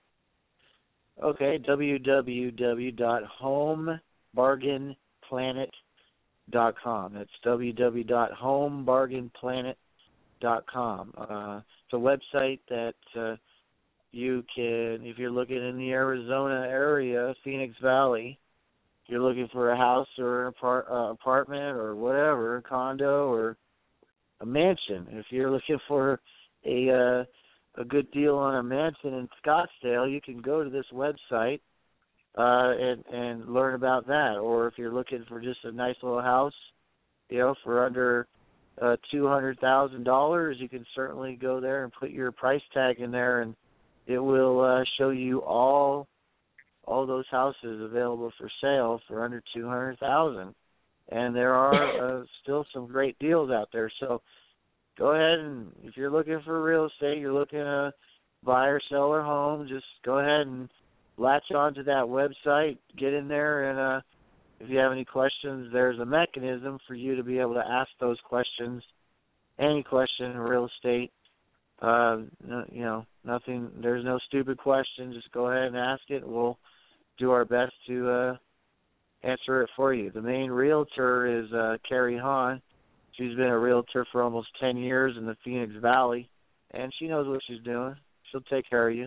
Okay, w w w dot home bargain planet dot com. That's w w w dot home bargain planet dot com. Uh, it's a website that uh, you can, if you're looking in the Arizona area, Phoenix Valley, if you're looking for a house or an apart, uh, apartment or whatever, a condo or a mansion. If you're looking for a uh, a good deal on a mansion in Scottsdale, you can go to this website uh, and and learn about that. Or if you're looking for just a nice little house, you know, for under uh, two hundred thousand dollars, you can certainly go there and put your price tag in there, and it will uh, show you all all those houses available for sale for under two hundred thousand dollars. And there are uh, still some great deals out there. So go ahead, and if you're looking for real estate, you're looking to buy or sell a home, just go ahead and latch onto that website, get in there, and uh, if you have any questions, there's a mechanism for you to be able to ask those questions, any question in real estate. Uh, you know, nothing, there's no stupid question. Just go ahead and ask it. We'll do our best to uh, answer it for you. The main realtor is uh, Carrie Hahn. She's been a realtor for almost ten years in the Phoenix Valley, and she knows what she's doing. She'll take care of you.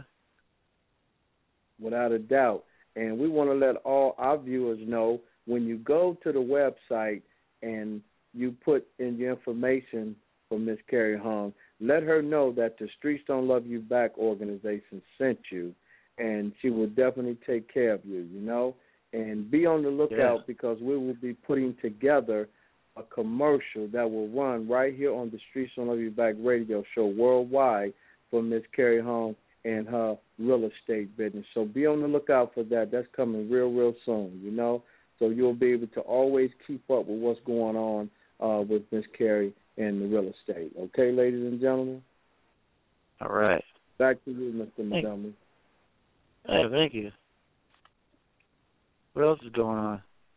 Without a doubt. And we want to let all our viewers know, when you go to the website and you put in your information for Miss Carrie Hung, let her know that the Streets Don't Love You Back organization sent you, and she will definitely take care of you, you know. And be on the lookout, yeah, because we will be putting together a commercial that will run right here on the Streets Don't Love You Back radio show worldwide for Miss Carrie Hung and her real estate business. So be on the lookout for that. That's coming real, real soon, you know. So you'll be able to always keep up with what's going on uh, with Miss Carrie and the real estate. Okay, ladies and gentlemen? All right. Back to you, Mister Montgomery. Hey, thank you. What else is going on?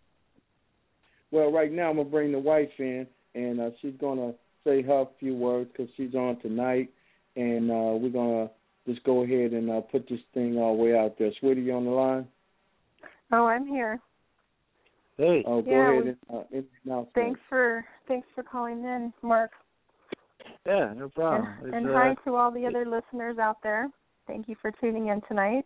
Well, right now I'm going to bring the wife in, and uh, she's going to say her few words because she's on tonight, and uh, we're going to just go ahead and uh, put this thing all the way out there. Sweetie, you on the line? Oh, I'm here. Hey. Oh, go yeah, ahead and uh, announce. Thanks for thanks for calling in, Mark. Yeah, no problem. And, It's, and uh, hi to all the other listeners out there. Thank you for tuning in tonight.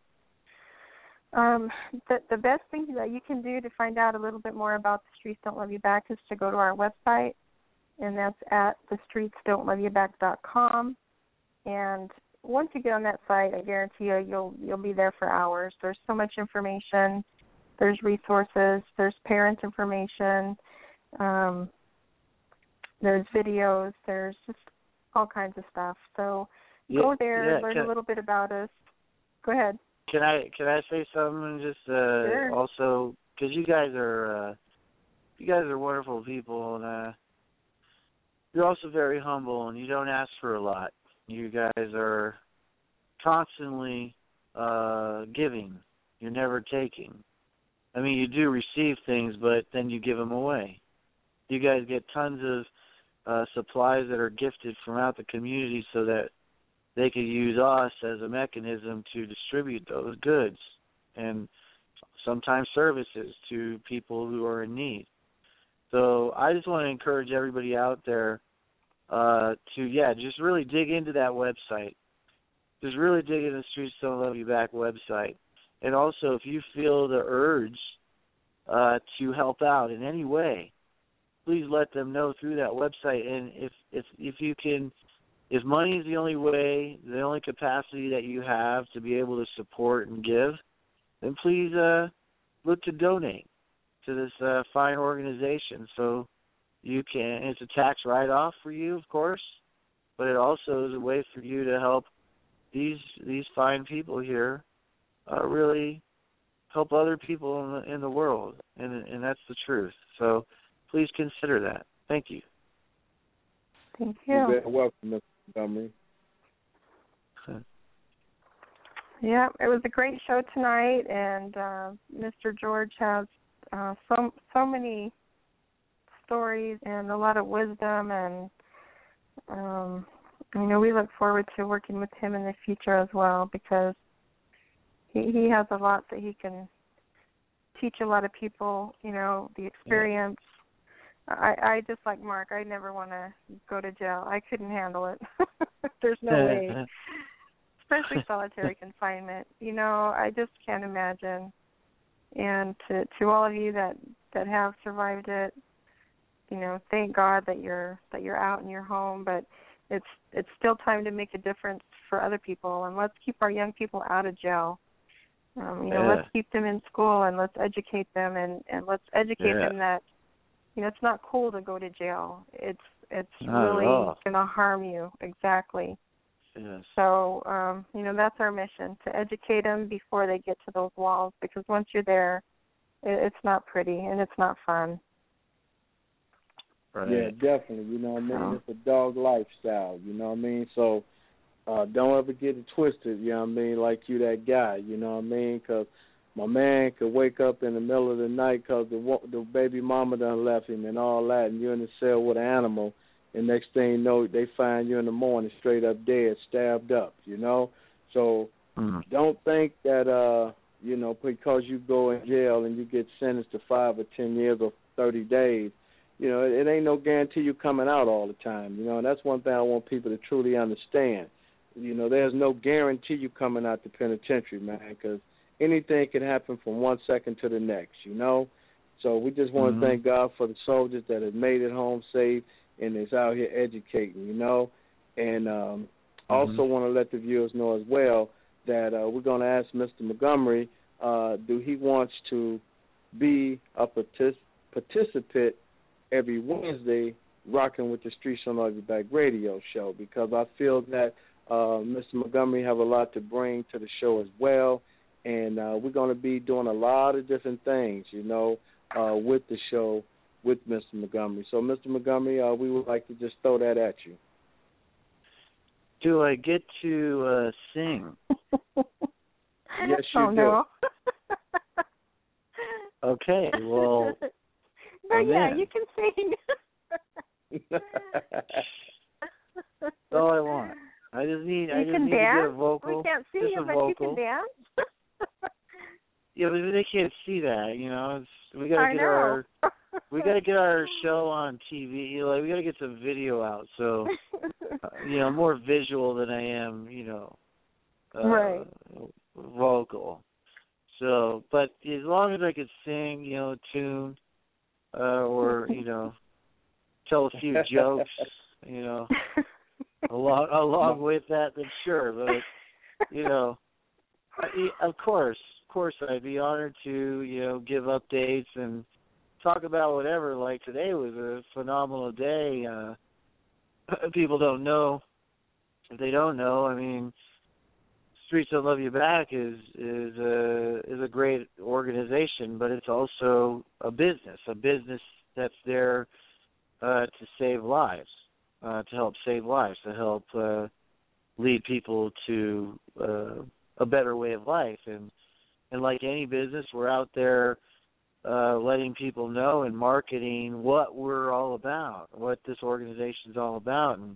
Um, the, the best thing that you can do to find out a little bit more about The Streets Don't Love You Back is to go to our website, and that's at the streets don't love you back dot com. And once you get on that site, I guarantee you, you'll you'll be there for hours. There's so much information. There's resources. There's parent information. Um, there's videos. There's just all kinds of stuff. So yeah, go there, yeah, learn can, a little bit about us. Go ahead. Can I can I say something? Just uh, sure. Also, because you guys are uh, you guys are wonderful people, and uh, you're also very humble, and you don't ask for a lot. You guys are constantly uh, giving. You're never taking. I mean, you do receive things, but then you give them away. You guys get tons of uh, supplies that are gifted from out the community so that they could use us as a mechanism to distribute those goods and sometimes services to people who are in need. So I just want to encourage everybody out there uh, to, yeah, just really dig into that website. Just really dig into the Streets Don't Love You Back website. And also, if you feel the urge uh, to help out in any way, please let them know through that website. And if if if you can, if money is the only way, the only capacity that you have to be able to support and give, then please uh, look to donate to this uh, fine organization. So you can, it's a tax write-off for you, of course, but it also is a way for you to help these these fine people here uh, really help other people in the, in the world, and and that's the truth. So please consider that. Thank you. Thank you. You're very welcome, Mister Montgomery. Yeah, it was a great show tonight, and uh, Mister George has uh, so so many stories and a lot of wisdom, and um, you know, we look forward to working with him in the future as well, because he he has a lot that he can teach a lot of people. You know, the experience. Yeah. I, I just like Mark, I never want to go to jail. I couldn't handle it. There's no way. Especially solitary confinement. You know, I just can't imagine. And to to all of you that, that have survived it, you know, thank God that you're that you're out and you're home, but it's it's still time to make a difference for other people, and let's keep our young people out of jail. Um, you know, yeah. let's keep them in school, and let's educate them, and, and let's educate yeah. them that, you know, it's not cool to go to jail. It's it's not really going to harm you. Exactly. Yes. So, um, you know, that's our mission, to educate them before they get to those walls, because once you're there, it, it's not pretty and it's not fun. Right. Yeah, definitely. You know what I mean? So. It's a dog lifestyle, you know what I mean? So uh, don't ever get it twisted, you know what I mean, like you that guy, you know what I mean? Because my man could wake up in the middle of the night because the, the baby mama done left him and all that, and you're in the cell with an animal, and next thing you know, they find you in the morning straight up dead, stabbed up, you know? So mm. don't think that, uh, you know, because you go in jail and you get sentenced to five or ten years or thirty days, you know, it, it ain't no guarantee you coming out all the time, you know, and that's one thing I want people to truly understand. You know, there's no guarantee you coming out the penitentiary, man, because anything can happen from one second to the next, you know? So we just want mm-hmm. to thank God for the soldiers that have made it home safe and is out here educating, you know? And um, mm-hmm. also want to let the viewers know as well that uh, we're going to ask Mister Montgomery, uh, do he wants to be a partic- participant every Wednesday rocking with the Streets Don't Love You Back radio show, because I feel that uh, Mister Montgomery have a lot to bring to the show as well. And uh, we're going to be doing a lot of different things, you know. uh, with the show with Mister Montgomery. So, Mister Montgomery, uh, we would like to just throw that at you. Do I get to uh, sing? Yes, you oh, do. No. Okay, well, no, I'm yeah, in. you can sing. That's all I want. I just need, you I just can need dance? to get a vocal. We can't see just you, a but vocal. you can dance. Yeah, but they can't see that, you know. It's, we gotta I get know. our, we gotta get our show on T V. Like we gotta get some video out, so uh, you know, more visual than I am, you know, uh, right. vocal. So, but as long as I could sing, you know, a tune, uh, or you know, tell a few jokes, you know, along along with that, then sure. But you know, I, of course, of course, I'd be honored to you know give updates and talk about whatever. Like today was a phenomenal day. Uh, people don't know. If they don't know, I mean, Streets Don't Love You Back is is a is a great organization, but it's also a business, a business that's there uh, to save lives, uh, to help save lives, to help uh, lead people to uh, a better way of life. And and like any business, we're out there uh, letting people know and marketing what we're all about, what this organization is all about. And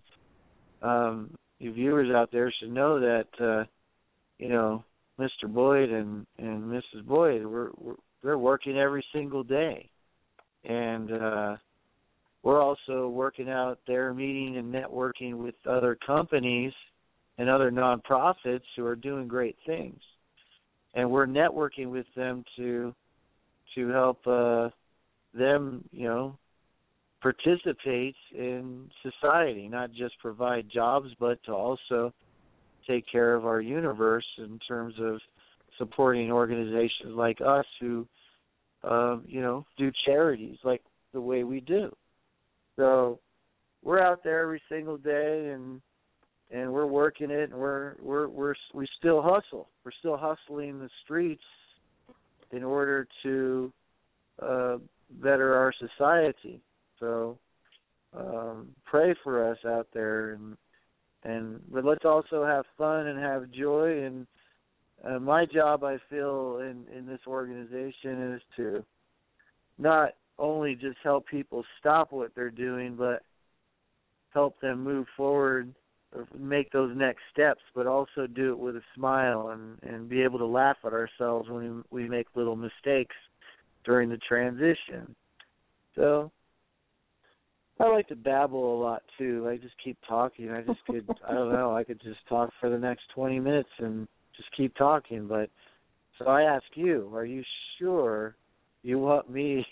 um, you viewers out there should know that. Uh, You know, Mister Boyd and, and Missus Boyd, we're, we're they're working every single day, and uh, we're also working out there, meeting and networking with other companies and other nonprofits who are doing great things, and we're networking with them to to help uh, them, you know, participate in society, not just provide jobs, but to also take care of our universe in terms of supporting organizations like us who, uh, you know, do charities like the way we do. So we're out there every single day, and and we're working it, and we're we're we're we still hustle. We're still hustling the streets in order to uh, better our society. So um, pray for us out there, and. And but let's also have fun and have joy. And uh, my job, I feel, in, in this organization is to not only just help people stop what they're doing, but help them move forward, or make those next steps, but also do it with a smile and, and be able to laugh at ourselves when we, we make little mistakes during the transition. So I like to babble a lot, too. I just keep talking. I just could, I don't know, I could just talk for the next twenty minutes and just keep talking. But so I ask you, are you sure you want me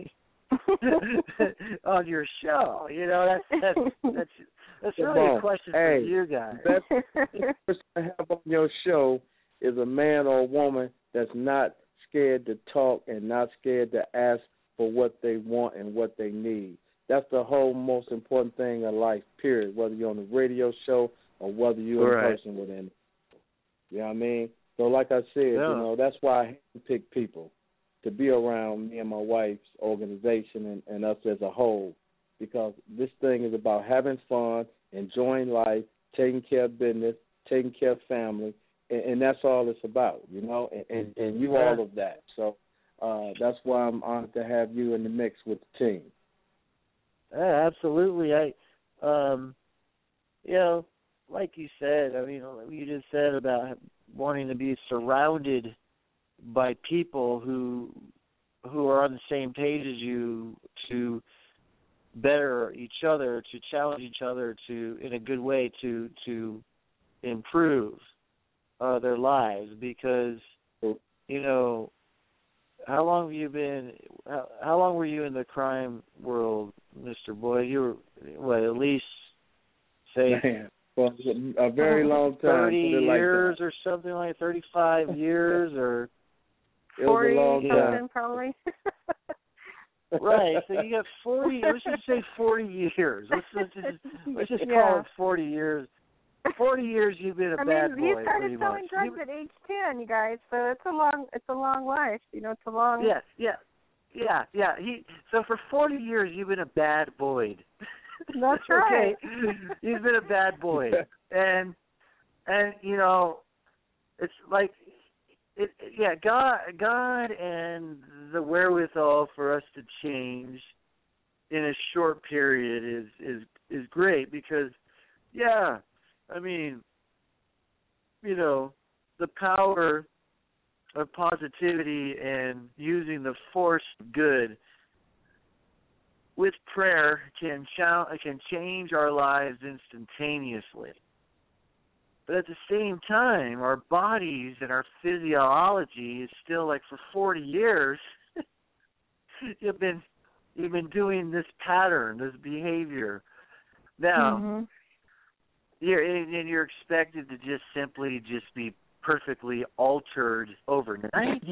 on your show? You know, that's that's that's, that's really a question hey, for you guys. The best person to have on your show is a man or a woman that's not scared to talk and not scared to ask for what they want and what they need. That's the whole most important thing in life, period, whether you're on a radio show or whether you're right. in person within it. You know what I mean? So like I said, yeah. you know, that's why I pick people to be around me and my wife's organization and, and us as a whole, because this thing is about having fun, enjoying life, taking care of business, taking care of family, and, and that's all it's about, you know, and, and, and you yeah. all of that. So uh, that's why I'm honored to have you in the mix with the team. Yeah, absolutely. I, um, you know, like you said, I mean, you just said about wanting to be surrounded by people who who are on the same page as you to better each other, to challenge each other, to in a good way to to improve uh, their lives. Because you know, how long have you been? How, how long were you in the crime world, Mister Boyd? You were what, at least say Man, well, a very long time. Thirty years like or something like thirty-five years or. It was a long time. Probably. Right. So you got forty. Let's just say forty years. Let's, let's just let's just yeah. call it forty years. Forty years you've been a I bad mean, boy. you started pretty selling much. drugs you, at age ten, you guys. So it's a long, it's a long life. You know, it's a long. Yes, yes, yeah, yeah. He so for forty years you've been a bad boy. That's right. Okay. He's been a bad boy, and and you know, it's like, it, yeah, God, God, and the wherewithal for us to change in a short period is is is great because, yeah, I mean, you know, the power of positivity and using the force of good with prayer can ch- can change our lives instantaneously. But at the same time, our bodies and our physiology is still like for forty years you've been you've been doing this pattern, this behavior. Now, mm-hmm. you're and you're expected to just simply just be perfectly altered overnight.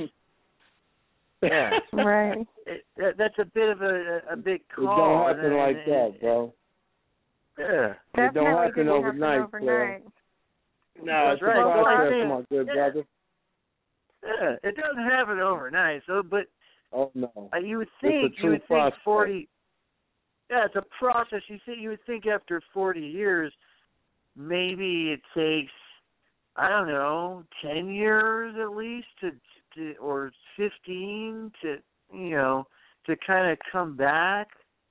Yeah, right. It, that, that's a bit of a a big call. It don't happen and, like and, that, bro. Yeah, it don't happen didn't overnight, happen overnight. No, it's right. a Well, process, I my good yeah. brother. Yeah, it doesn't happen overnight. So, but oh no, uh, you would think it's a you true would process. think forty. Yeah, it's a process. You think you would think after forty years, maybe it takes, I don't know, ten years at least to, to or fifteen to, you know, to kind of come back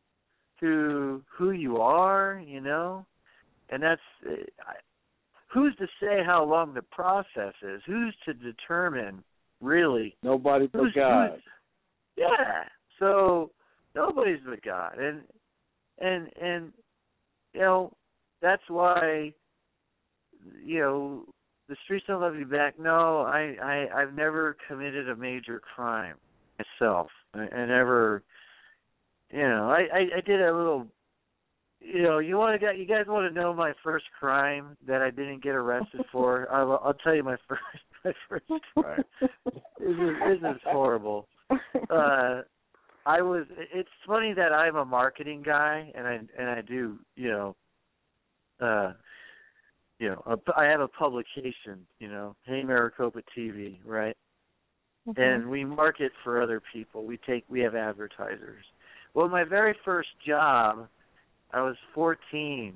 to who you are, you know, and that's. Uh, I, Who's to say how long the process is? Who's to determine, really? Nobody but who's, God. Who's, yeah. So nobody's but God, and and and you know that's why you know the streets don't love you back. No, I I I've never committed a major crime myself. I, I never, you know, I, I I did a little. You know, you want to get, you guys want to know my first crime that I didn't get arrested for? I'll, I'll tell you my first my first crime. This is this is horrible. Uh, I was. It's funny that I'm a marketing guy, and I and I do. You know, uh, you know, a, I have a publication. You know, Hey Maricopa T V, right? Mm-hmm. And we market for other people. We take. We have advertisers. Well, my very first job. I was fourteen.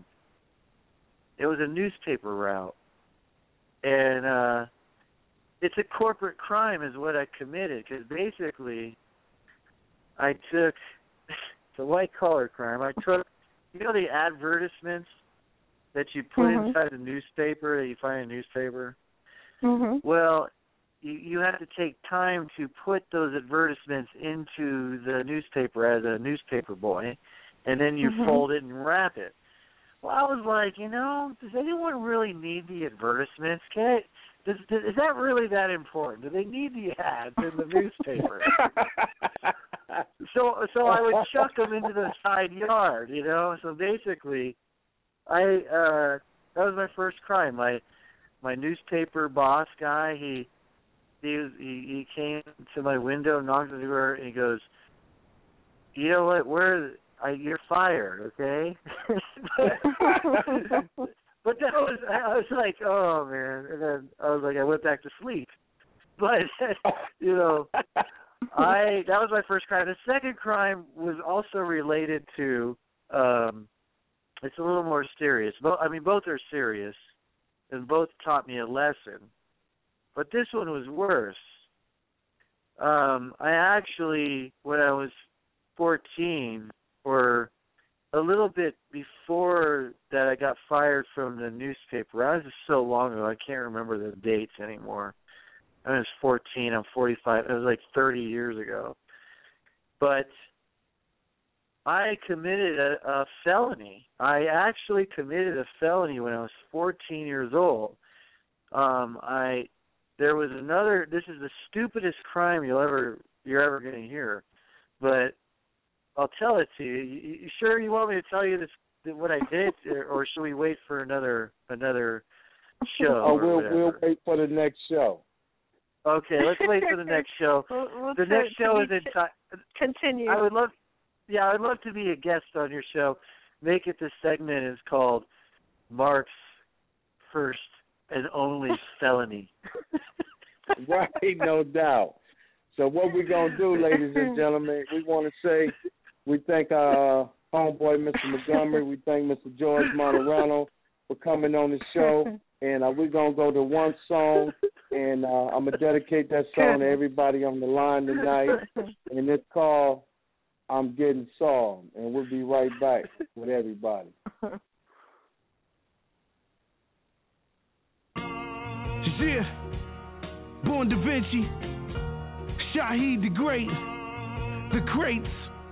It was a newspaper route. And uh, it's a corporate crime is what I committed because basically I took, it's a white-collar crime. I took, you know the advertisements that you put mm-hmm. inside the newspaper, that you find in a newspaper? Mm-hmm. Well, you, you have to take time to put those advertisements into the newspaper as a newspaper boy. And then you mm-hmm. fold it and wrap it. Well, I was like, you know, does anyone really need the advertisements? Can it, does, does, is that really that important? Do they need the ads in the newspaper? so so I would chuck them into the side yard, you know. So basically, I uh, that was my first crime. My my newspaper boss guy, he he was, he, he came to my window, knocked on the door, and he goes, you know what, we're I, you're fired, okay? But that was, I was like, oh, man. And then I was like, I went back to sleep. But, you know, I that was my first crime. The second crime was also related to, um, it's a little more serious. But, I mean, both are serious, and both taught me a lesson. But this one was worse. Um, I actually, when I was fourteen, or a little bit before that I got fired from the newspaper. I was just so long ago, I can't remember the dates anymore. I was fourteen, I'm forty-five. It was like thirty years ago. But I committed a, a felony. I actually committed a felony when I was fourteen years old. Um, I there was another. This is the stupidest crime you'll ever you're ever going to hear, but I'll tell it to you. you. You sure you want me to tell you this what I did, or, or should we wait for another another show? Oh, we'll we'll wait for the next show. Okay, let's wait for the next show. We'll, we'll the next show is in time. Continue. I would love, yeah, I'd love to be a guest on your show. Make it this segment is called Mark's First and Only Felony. Right, no doubt. So what we gonna do, ladies and gentlemen, we want to say we thank our homeboy, Mister Montgomery. We thank Mister George Martorano for coming on the show. And uh, we're going to go to one song, and uh, I'm going to dedicate that song to everybody on the line tonight. And it's called I'm Getting Solved. And we'll be right back with everybody. Yeah. Born Da Vinci. Shaheed the Great. The Crates.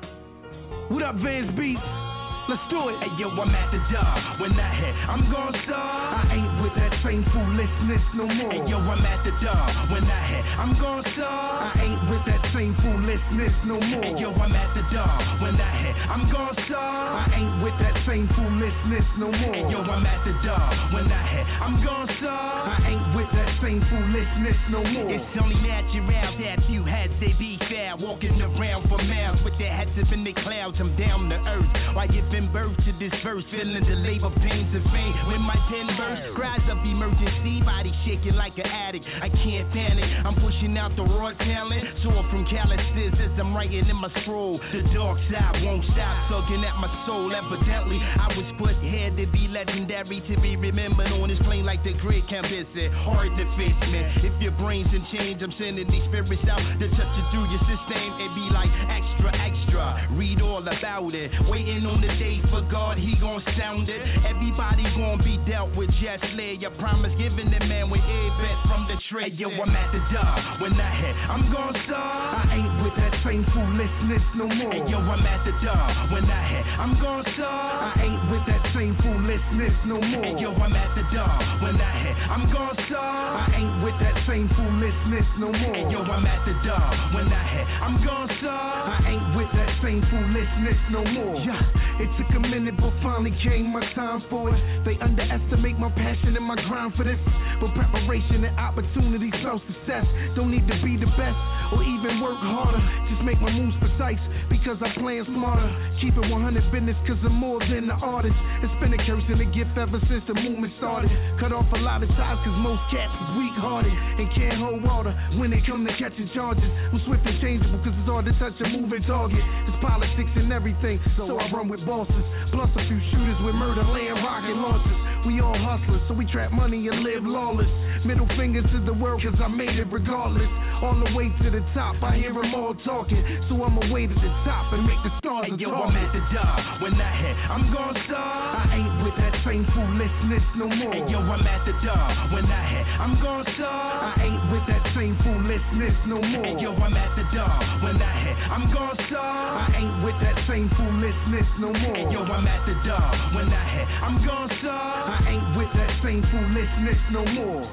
What up, Vans Beats? Let's do it. Hey, yo, I'm at the door. When I hit, I'm gon' start. I ain't with that same foolishness no more. Hey, yo, I'm at the door. When I hit, I'm gon' start. I ain't with that same foolishness no more. Hey, yo, I'm at the door. When I hit, I'm gon' start. I ain't with that same foolishness no more. Hey, yo, I'm at the door. When I hit, I'm gon' start. I ain't with that same foolishness no more. It's only natural that you heads, they be fair. Walking around for miles with their heads up in the clouds. I'm down to earth. Why you giving birth to this verse, feeling the labor pains of pain. When my pen bursts, cries of emergency, body shaking like an addict. I can't panic, I'm pushing out the raw talent. Sore from calluses as I'm writing in my scroll. The dark side won't stop tugging at my soul. Evidently, I was put here to be legendary, to be remembered on this plane like the great campus. Hard to face, man. If your brain's in change, I'm sending these spirits out to touch it through your system. It be like extra, extra. Read all about it. Waiting on the day for God, he gon' sound it. Everybody gon' be dealt with, just lay your promise, giving the man with a bet from the trade. Hey, yo, I'm at the door. When I hit, I'm gon' start. I ain't with that same foolishness no more. Hey, yo, I'm at the door. When I hit, I'm gon' start. I ain't with that same foolishness no more. Hey, yo, I'm at the door. When I hit, I'm gon' start. I ain't with that same foolishness no more. Hey, yo, I'm at the door. When I hit, I'm gon' start. I ain't with that same foolishness no more. Yeah, it took a minute, but finally came my time for it. They underestimate my passion and my grind for this. But preparation and opportunity spell success. Don't need to be the best or even work harder. Just make my moves precise because I plan smarter. Keep it one hundred business cause I'm more than an artist. It's been a curse and a gift ever since the movement started. Cut off a lot of ties cause most cats is weak hearted and can't hold water when they come to catching charges. I'm swift and changeable cause it's hard to touch a moving target. It's politics and everything, so I run with bosses. Plus a few shooters with murder, land, rocket launchers. We all hustlers, so we trap money and live lawless. Middle fingers to the world, cause I made it regardless. On the way to the top, I hear them all talking. So I'ma way to the top and make the stars hey, yo, I'm at the door. When I hit, I'm gon' start. I ain't with that same foolishness no more. Hey, yo, I'm at the door. When I hit, I'm gon' start. I ain't with that same foolishness no more. Hey, yo, I'm at the door. When I hit, I'm gon' start. I ain't with that same foolishness no more. Hey, yo, I'm at the door. When I hit, I'm gon' start. I ain't with that same foolishness no more.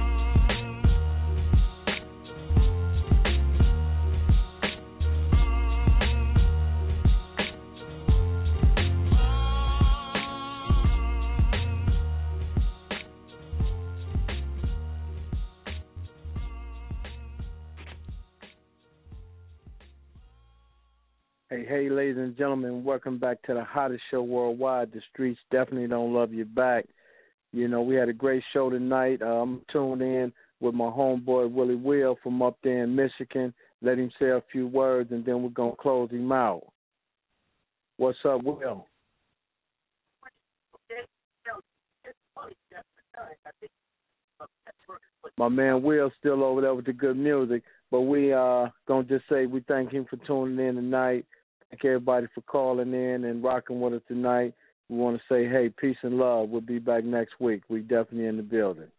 Hey, hey, ladies and gentlemen, welcome back to the hottest show worldwide. The streets definitely don't love you back. You know, we had a great show tonight. Uh, I'm tuned in with my homeboy Willie Will from up there in Michigan. Let him say a few words, and then we're going to close him out. What's up, Will? My man Will's still over there with the good music, but we uh going to just say we thank him for tuning in tonight. Thank everybody for calling in and rocking with us tonight. We want to say, hey, peace and love. We'll be back next week. We definitely in the building.